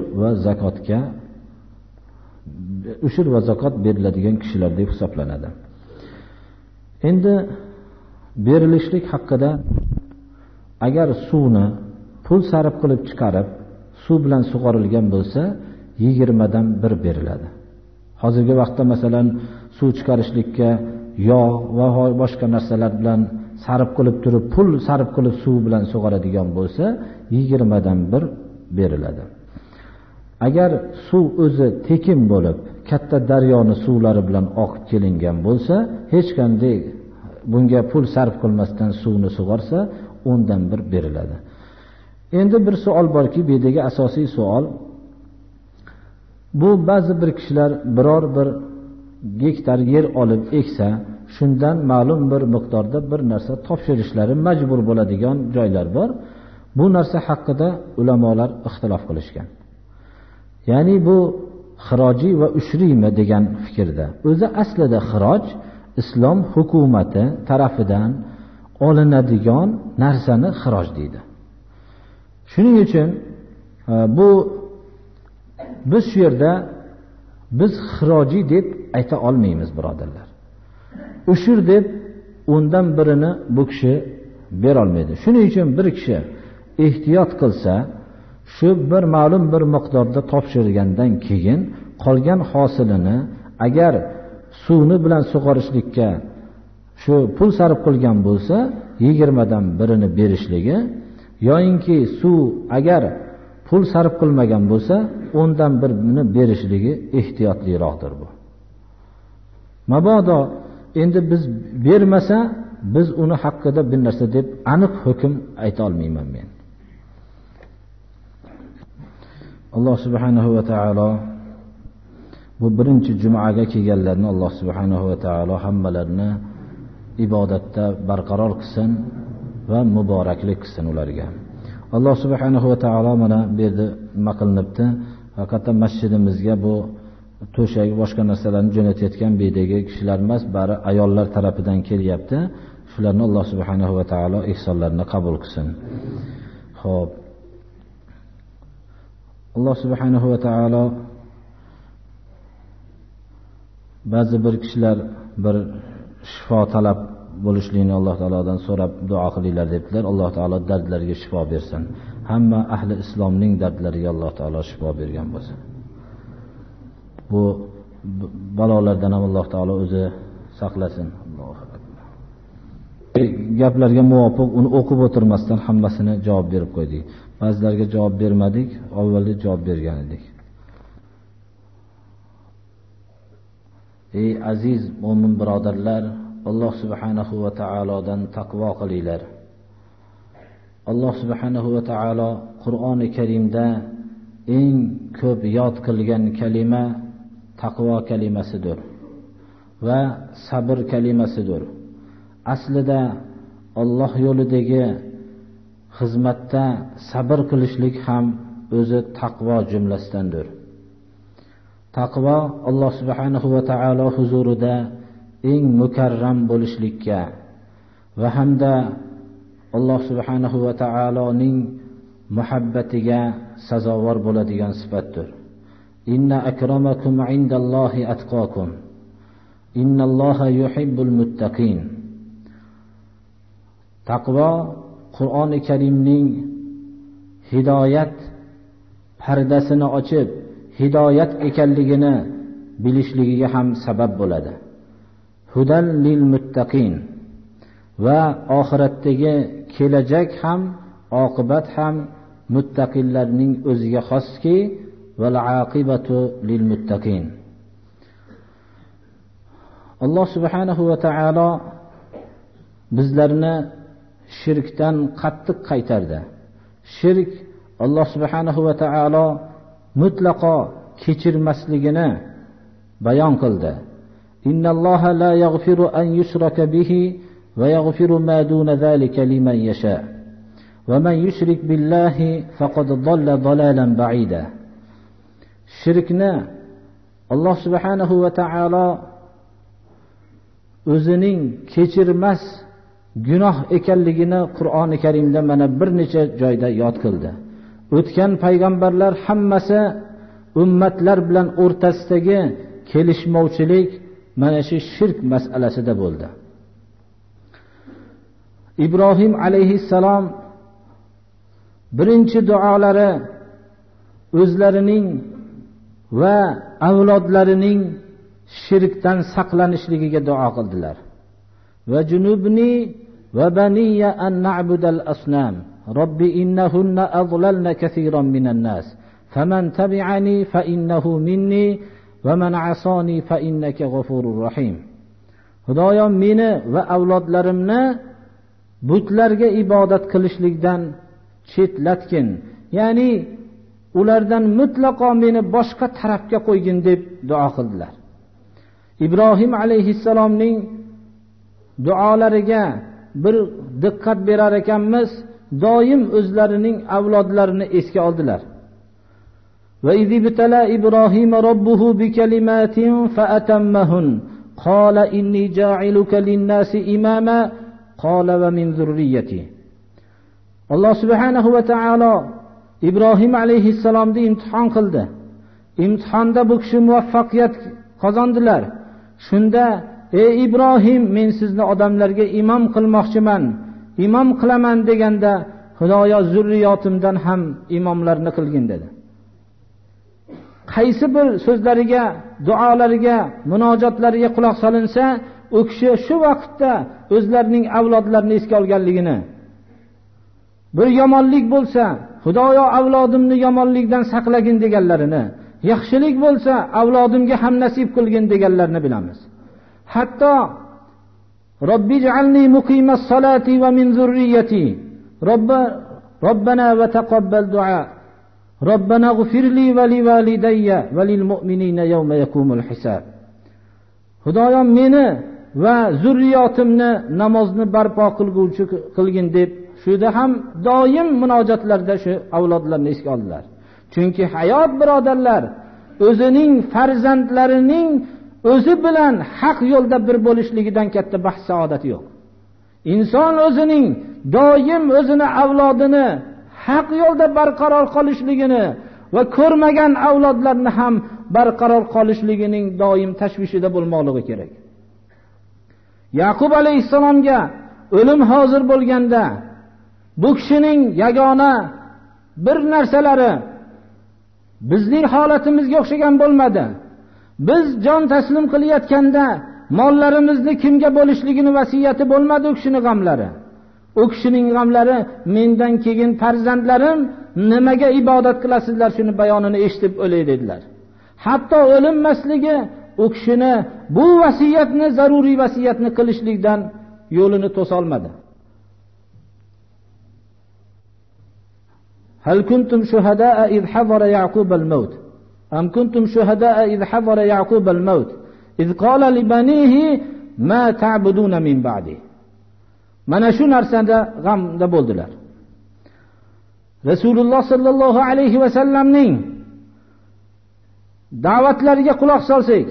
va zakot beriladigan kishilar deb hisoblanadi. Endi berilishlik haqida, agar suvni pul sarf qilib chiqarib, suv bilan sug'orilgan bo'lsa, 20dan 1 beriladi. Hozirgi vaqtda masalan suv chiqarishlikka yog' va boshqa narsalar bilan sarf qilib turib, pul sarf qilib suv bilan sug'oradigan bo'lsa, 20dan 1 beriladi. Agar suv o'zi tekin bo'lib, katta daryoni suvlari bilan oqib kelingan bo'lsa, hech qanday bunga pul sarf qilmasdan suvni sug'orsa, 10dan 1 beriladi. Endi bir savol borki, bu yerdagi asosiy savol, bu ba'zi bir kishilar biror bir gektar yer olib eksa, shundan ma'lum bir miqdorda bir narsa topshirishlari majbur bo'ladigan joylar bor. Bu narsa haqida ulamolar ixtilof qilishgan. Ya'ni bu xiroji va ushrimi degan fikrda. O'zi aslida xiroj islom hukumati tarafidan olinadigan narsani xiroj deydi. Shuning uchun bu biz shu yerda biz xiroji deb ayta olmaymiz, birodarlar. Ushur deb 10dan 1ini bu kishi bera olmaydi. Shuning uchun bir kishi ehtiyot qilsa, shu bir ma'lum bir miqdorda topshirgandan keyin qolgan hosilini agar suvni bilan sug'orishlikka shu pul sarf qilgan bo'lsa, 20dan 1ini berishligi, yoyinki suv agar pul sarf qilmagan bo'lsa, 10dan 1ini berishligi ehtiyotliroqdir bu. Mabodo endi biz bermasa, biz uni haqida bir narsa deb aniq hukm ayta olmayman men. Alloh subhanahu va taolo Bu birinchi jumaga kelganlarni Alloh subhanahu va taolo hammalarini ibodatda barqaror qilsin va muboraklik qilsin ularga. Alloh subhanahu va taolo mana bu yerda nima qilinibdi? Haqiqatan masjidimizga bu to'shak boshqa narsalarni jo'natayotgan bedagi kishilar emas, bari ayollar tarafidan kelyapti. Shularni Alloh subhanahu va taolo ihsonlarini qabul qilsin. Xo'p. Alloh subhanahu va taolo ba'zi bir kishilar bir shifo talab bo'lishligini Alloh taolodan so'rab duo qilinglar debdilar. Alloh taolo dardlariga shifo bersin. Hamma ahli islomning dardlariga Alloh taolo shifo bergan bo'lsin. Bu balolardan ham Alloh taolo o'zi saqlasin. Allohu akbar. Gaplarga muvofiq uni o'qib o'tirmasdan hammasini javob berib qo'ydik. Ba'zilarga javob bermadik, avvalda javob bergan edik. Ey aziz mo'min birodarlar, Alloh subhanahu va taolodan taqvo qilinglar. Alloh subhanahu va taolo Qur'oni Karimda eng ko'p yod qilgan kalima taqvo kalimasidir va sabr kalimasidir. Aslida Alloh yo'lidagi xizmatda sabr qilishlik ham o'zi taqvo jumlasidandir. Taqvo Alloh subhanahu va taolo huzurida eng mukarram bo'lishlikka va hamda Alloh subhanahu va taoloning muhabbatiga sazovor bo'ladigan sifatdir. Inna akramakum indallohi atqakum. Innalloha yuhibbul muttaqin. Taqvo Qur'oni Karimning hidoyat pardasini ochib, hidoyat ekanligini bilishligiga ham sabab bo'ladi. Hudan lil muttaqin. Va oxiratdagi kelajak ham, oqibat ham muttaqillarning o'ziga xoski, val aqibatu lil muttaqin. Alloh subhanahu va taolo bizlarni shirkdan qattiq qaytardi. Shirk Alloh subhanahu va taolo mutlaqo kechirmasligini bayon qildi. Innalloha la yaghfiru an yushraka bihi va yaghfiru ma duna zalika liman yasha. Va man yushrik billahi faqad dalla dalalan ba'ida. Shirkni Alloh subhanahu va taolo o'zining kechirmas gunoh ekanligini Qur'oni Karimda mana bir necha joyda yod qildi. O'tgan payg'ambarlar hammasi ummatlar bilan o'rtasidagi kelishmovchilik mana shu shirk masalasida bo'ldi. Ibrohim alayhissalom birinchi duolari o'zlarining va avlodlarining shirkdan saqlanishligiga duo qildilar. Va junubni va baniya an na'budal asnam. Robbi innahunna adlalna kaseeran minan nas. Faman tabi'ani fa innahu minni va man 'asani fa innaka g'afurur rahim. Xudoyim meni va avlodlarimni butlarga ibodat qilishlikdan chetlatgin. Ya'ni ulardan mutlaqo meni boshqa tarafga qo'ygin deb duo qildilar. Ibrohim alayhissalomning duolariga bir diqqat berar ekanmiz, doim o'zlarining avlodlarini esga oldilar. Va izibtala Ibrohim robbuhu bikalimatin fa'atammahun qala inni ja'iluka lin-nasi imama qala va min zurriyyati. Alloh subhanahu va taolo Ibrohim alayhissalomni imtihon qildi. Imtihonda bu kishi muvaffaqiyat qozondilar. Shunda ey Ibrohim, men sizni odamlarga imom qilmoqchiman, imom qilaman deganda Xudoyo zurriyotimdan ham imomlarni qilgin dedi. Qaysi bir so'zlariga, duolariga, munojotlariga quloq solinsa, u kishi shu vaqtda o'zlarining avlodlarini esga olganligini, bir yomonlik bo'lsa, Xudoyo avlodimni yomonlikdan saqlagin deganlarini, yaxshilik bo'lsa, avlodimga ham nasib qilgin deganlarini bilamiz. Hatto Robbi ij'alni muqimas solati va min zurriyyati. Robbana va taqabbal du'a. Robbana g'firli va li validayya va lil mu'minina yawma yaqumul hisab. Xudoyim meni va zurriyotimni namozni barpo qilguvchi qilgin deb shuda ham doim munojotlarda shu avlodlarni esga oldilar. Chunki hayot birodarlar o'zining farzandlarining o'zi bilan haq yo'lda bir bo'lishligidan katta baxt saodati yo'q. Inson o'zining doim o'zini avlodini haq yo'lda barqaror qolishligini va ko'rmagan avlodlarni ham barqaror qolishligining doim tashvishida bo'lmoqligi kerak. Yaqub alayhissalomga o'lim hozir bo'lganda bu kishining yagona bir narsalari bizning holatimizga o'xshagan bo'lmadi. Biz jon taslim qilayotganda mollarimizni kimga bo'lishligini vasiyati bo'lmadi u kishining g'amlari. U kishining g'amlari mendan keyin farzandlarim nimaga ibodat qilasizlar shuni bayonini eshitib o'lay dedilar. Hatto o'linmasligi u kishini bu vasiyatni zaruriy vasiyatni qilishlikdan yo'lini to'solmadi. Hal kuntum shuhadaa iz hadara Yaqub al-maut am kuntum shuhadaa iz hadara Yaqub al-maut iz qala li banihi ma ta'buduna min ba'di. Mana shu narsada g'amda bo'ldilar. Rasululloh sallallohu alayhi va sallamning da'vatlariga quloq solsak,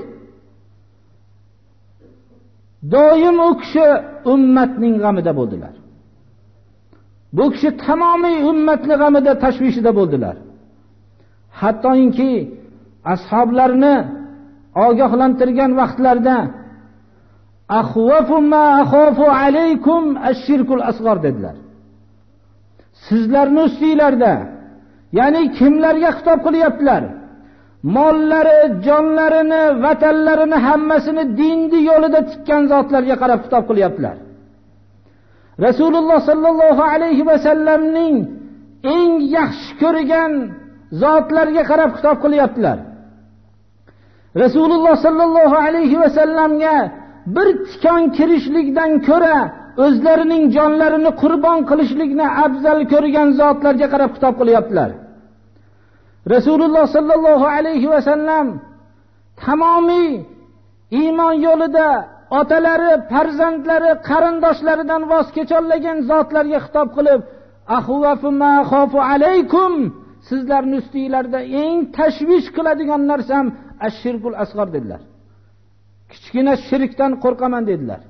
doim u kishi ummatning g'amida bo'ldilar. Bu kishi tamomiy ummatning g'amida, tashvishida bo'ldilar. Hattoki ashoblarni ogohlantirgan vaqtlarda akhwafu ma akhafu alaykum ash-shirkul asghar dedilar. Sizlarning ustinglarda, ya'ni kimlarga xitob qilyaptilar? Mollari, jonlarini, vatanlarini hammasini dinni yo'lida tikkan zotlarga qarab xitob qilyaptilar. Rasululloh sallallohu alayhi va sallamning eng yaxshi ko'rgan zotlarga qarab xitob qilyaptilar. Rasululloh sallallohu alayhi va sallamga bir tikon kirishlikdan ko'ra o'zlarining jonlarini qurbon qilishlikni afzal ko'rgan zotlarga qarab xitob qilyaptilar. Rasululloh sallallohu alayhi va sallam tamomiy iymon yo'lida otalari, farzandlari, qarindoshlaridan voz kecholmagan zotlarga xitob qilib, akhwafu ma khafu alaykum, sizlarning ustinglarda eng tashvish qiladigan narsam ash-shirkul asghar dedilar. Kichkina shirkdan qo'rqaman dedilar.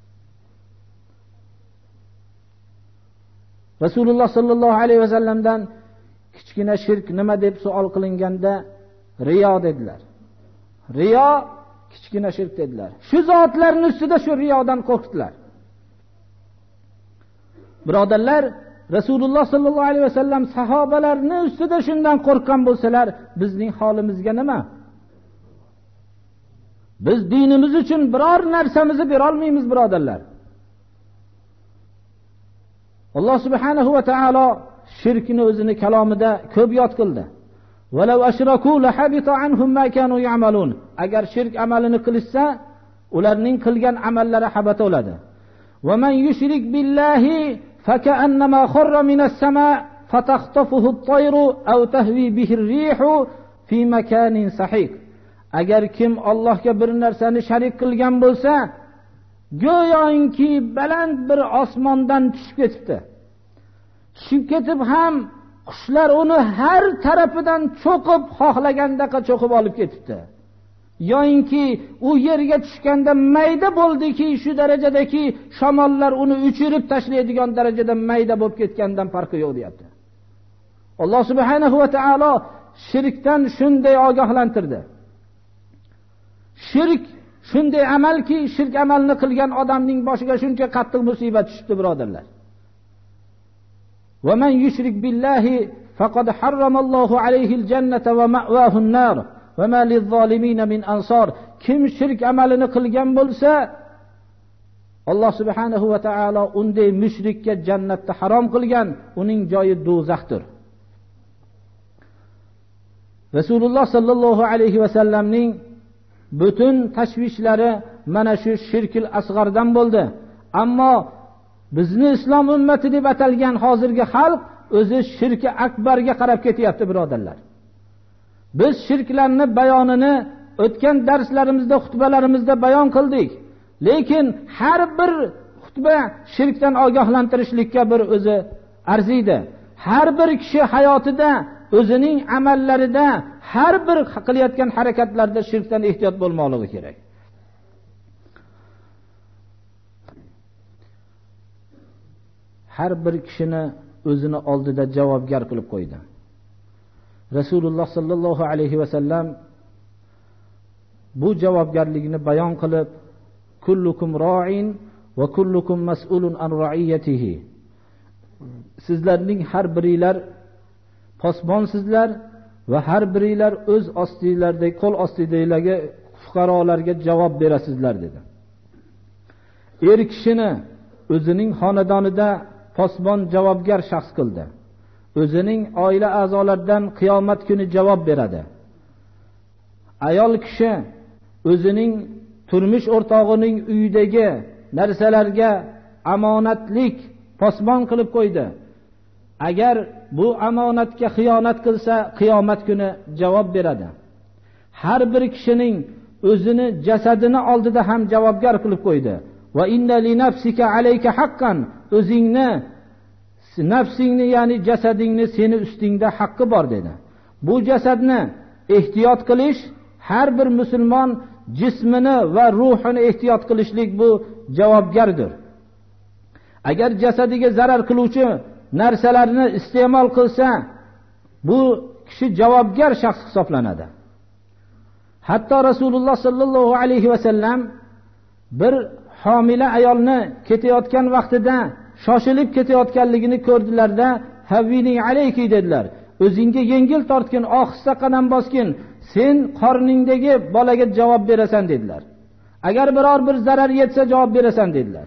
Rasululloh sallallohu alayhi va sallamdan kichkina shirk nima deb savol qilinganda riyo dedilar. Riyo kichkina shirk dedilar. Shu zotlarning ustida shu riyodan qo'rqdilar. Birodarlar, Rasululloh sallallohu alayhi va sallam sahobalarning ustida shundan qo'rqgan bo'lsalar, bizning holimizga nima? Biz dinimiz uchun biror narsamizni bera olmaymiz, birodarlar. Alloh subhanahu va taolo shirkni o'zini kalomida ko'p yod qildi. Walau ashraku lahabita anhum ma kanu ya'malun. Agar shirk amalini qilishsa, ularning qilgan amallari habata bo'ladi. Wa man yushrik billahi faka'annama kharra minas sama' fatakhtafuhu at-tayru aw tahwi bihi ar-rihu fi makanin sahiq. Agar kim Allohga bir narsani sharik qilgan bo'lsa, go'yoki baland bir osmondan tushib ketibdi. Tushib ketib ham qushlar uni har tarafidan cho'qib, xohlagandaqa cho'qib olib ketibdi. Yo'inki u yerga tushganda mayda bo'ldiki, shu darajadaki shamollar uni uchirib tashlaydigan darajada mayda bo'lib ketgandan farqi yo'q deyapti. Alloh subhanahu va taolo shirkdan shunday ogohlantirdi. Shirk shunday amalki, shirk amalni qilgan odamning boshiga shuncha qattiq musibat tushibdi, birodarlar. وَمَنْ يُشْرِكْ بِاللَّهِ فَقَدْ حَرَّمَ اللَّهُ عَلَيْهِ الْجَنَّةَ وَمَأْوَاهُ النَّارُ وَمَا لِلظَّالِمِينَ مِنْ أَنصَارٍ. Kim shirk amalini qilgan bo'lsa, Alloh subhanahu va taolo unday mushrikka jannatni harom qilgan, uning joyi do'zaxdir. Rasululloh sallallohu alayhi va sallamning butun tashvishlari mana shu shirkil asg'ardan bo'ldi. Ammo bizni islom ummati deb atalgan hozirgi xalq o'zi shirki akbarga qarab ketyapti, birodarlar. Biz shirklarni bayonini o'tgan darslarimizda, xutbalarimizda bayon qildik. Lekin har bir xutba shirkdan ogohlantirishlikka bir o'zi arziydi. Har bir kishi hayotida, o'zining amallarida, har bir qilayotgan harakatlarida shirkdan ehtiyot bo'lmoqligi kerak. Har bir kishini o'zini oldida javobgar qilib qo'ydi. Rasululloh sallallohu alayhi va sallam bu javobgarlikni bayon qilib, kullukum ra'in va kullukum mas'ulun an ra'iyatihi. Sizlarning har biringlar posbonsizlar va har biringlar o'z ostinglardagi, qo'l ostinglardagi fuqarolarga javob berasizlar dedi. Er kishini o'zining xonadonida posbon javobgar shaxs qildi. O'zining oila a'zolaridan qiyomat kuni javob beradi. Ayol kishi o'zining turmush o'rtog'ining uyidagi narsalarga omonatlik posbon qilib qo'ydi. Agar bu omonatga xiyonat qilsa, qiyomat kuni javob beradi. Har bir kishining o'zini jasadini oldida ham javobgar qilib qo'ydi. Va inna li nafsika alayka haqqan, o'zingni, nafsingni, ya'ni jasadingni seni ustingda haqqi bor dedi. Bu jasadni ehtiyot qilish, har bir musulmon jismini va ruhini ehtiyot qilishlik bu javobgardir. Agar jasadiga zarar qiluvchi narsalarni iste'mol qilsa, bu kishi javobgar shaxs hisoblanadi. Hatto Rasululloh sallallohu alayhi va sallam bir homila ayolni ketayotgan vaqtida shoshilib ketayotganligini ko'rdilarda, havvini alayki dedilar. O'zingga yengil tortgin, ohista qadam bosgin, sen qorningdagi bolaga javob berasan dedilar. Agar biror bir zarar yetsa javob berasan dedilar.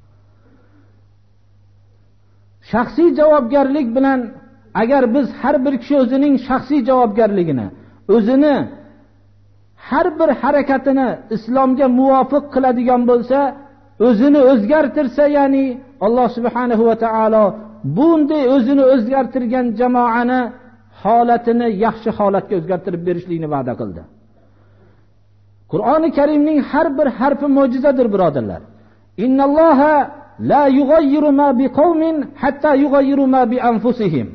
Shaxsiy javobgarlik bilan agar biz har bir kishi o'zining shaxsiy javobgarligini, o'zini har bir harakatini islomga muvofiq qiladigan bo'lsa, o'zini o'zgartirsa, ya'ni Alloh subhanahu va taolo bunday o'zini o'zgartirgan jamoani holatini yaxshi holatga o'zgartirib berishlikni va'da qildi. Qur'oni Karimning har bir harfi mo'jizadir, birodarlar. Innalloha la yughayyiru ma biqaumin hatta yughayyiru ma bi anfusihim.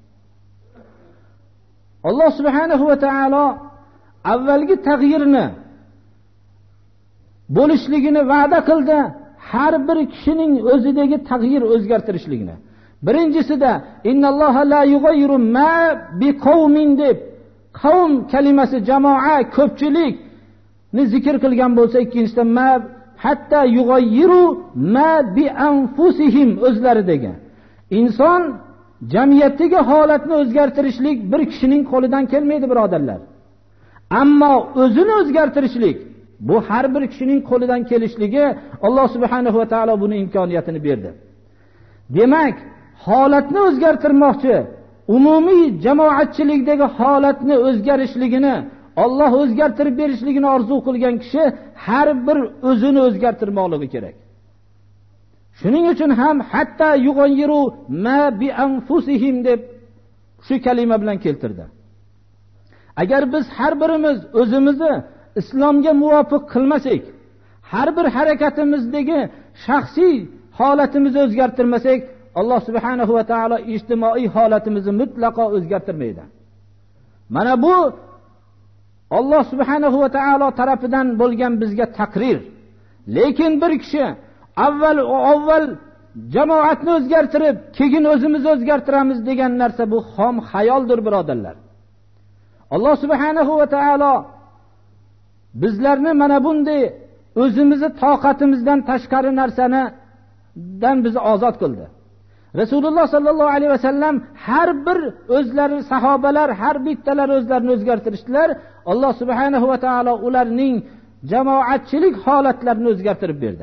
Alloh subhanahu va taolo avvalgi tag'yirni bo'lishligini va'da qildi, har bir kishining o'zidagi tag'yir o'zgartirishligini. Birincisida innalloha la yughayyiru ma biqaumin deb qavm kalimasi jamoa, ko'pchilikni zikr qilgan bo'lsa, ikkinchisida ma hatta yughayyiru ma bi anfusihim, o'zlaridagi. Inson jamiyatdagi holatni o'zgartirishlik bir kishining qo'lidan kelmaydi, birodarlar. Ammo o'zini o'zgartirishlik bu har bir kishining qo'lidan kelishligi, Alloh subhanahu va taolo buni imkoniyatini berdi. Demak, holatni o'zgartirmoqchi, umumiy jamoatchilikdagi holatni o'zgarishligini, Alloh o'zgartirib berishligini orzu qilgan kishi har bir o'zini o'zgartirmoqligi kerak. Shuning uchun ham hatta yughayyiru ma bi anfusihim deb shu kalima bilan keltirdi. Agar biz har birimiz o'zimizni islomga muvofiq qilmasak, har bir harakatimizdagi shaxsiy holatimizni o'zgartirmasak, Alloh subhanahu va taolo ijtimoiy holatimizni mutlaqo o'zgartirmaydi. Mana bu Alloh subhanahu va taolo tarafidan bo'lgan bizga taqrir. Lekin bir kishi avval jamoatni o'zgartirib, keyin o'zimizni o'zgartiramiz degan narsa bu xom xayoldir, birodarlar. Alloh subhanahu va taolo bizlarni mana bunday o'zimizni toqatimizdan tashqari narsadan bizni ozod qildi. Rasululloh sallallohu alayhi va sallam har bir o'zlari, sahobalar har bittalar o'zlarini o'zgartirishdilar. Alloh subhanahu va taolo ularning jamoatchilik holatlarini o'zgartirib berdi.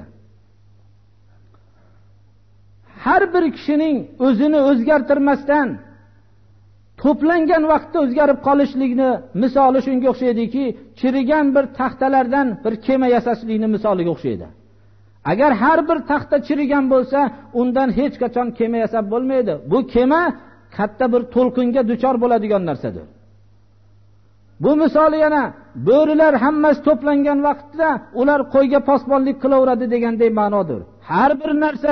Har bir kishining o'zini o'zgartirmasdan to'plangan vaqtda o'zgarib qolishlikni misoli shunga o'xshaydiki, chirigan bir taxtalardan bir kema yasashlikni misoliga o'xshaydi. Agar har bir taxta chirigan bo'lsa, undan hech qachon kema yasab bo'lmaydi. Bu kema katta bir to'lqinga duchor bo'ladigan narsadir. Bu misoli yana bo'rilar hammasi to'plangan vaqtda ular qo'yga posbonlik qilaveradi degandek ma'nodir. Har bir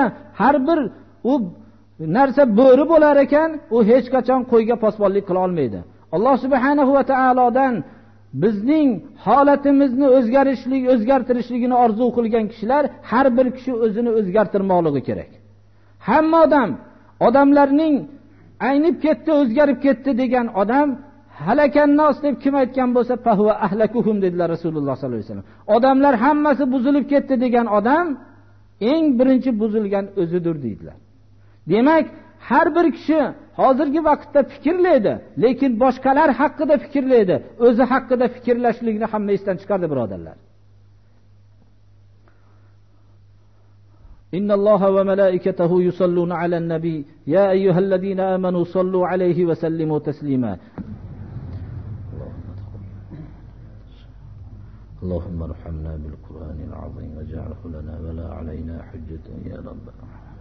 narsa bo'ri bo'lar ekan, u hech qachon qo'yga posbonlik qila olmaydi. Alloh subhanahu va taolodan bizning holatimizni o'zgartirishligini orzu qilgan kishilar har bir kishi o'zini o'zgartirmoqligi kerak. Hamma odamlarning aynib ketdi, o'zgarib ketdi degan odam halakannos deb kim aytgan bo'lsa, fahuva ahlakuhum dedilar Rasululloh sollallohu alayhi vasallam. Odamlar hammasi buzilib ketdi degan odam eng birinchi buzilgan o'zidir deydilar. Demak, har bir kishi hozirgi vaqtda fikrlaydi, lekin boshqalar haqida fikrlaydi. O'zi haqida fikrlashlikni hamma esdan chiqardi, birodarlar. Innalloha va malaikatahu yusalluna alan nabiy ya ayyuhallazina amanu sallu alayhi va sallimu taslima. اللهم ارحمنا بالقرآن العظيم واجعله لنا ولا علينا حجة يا رب.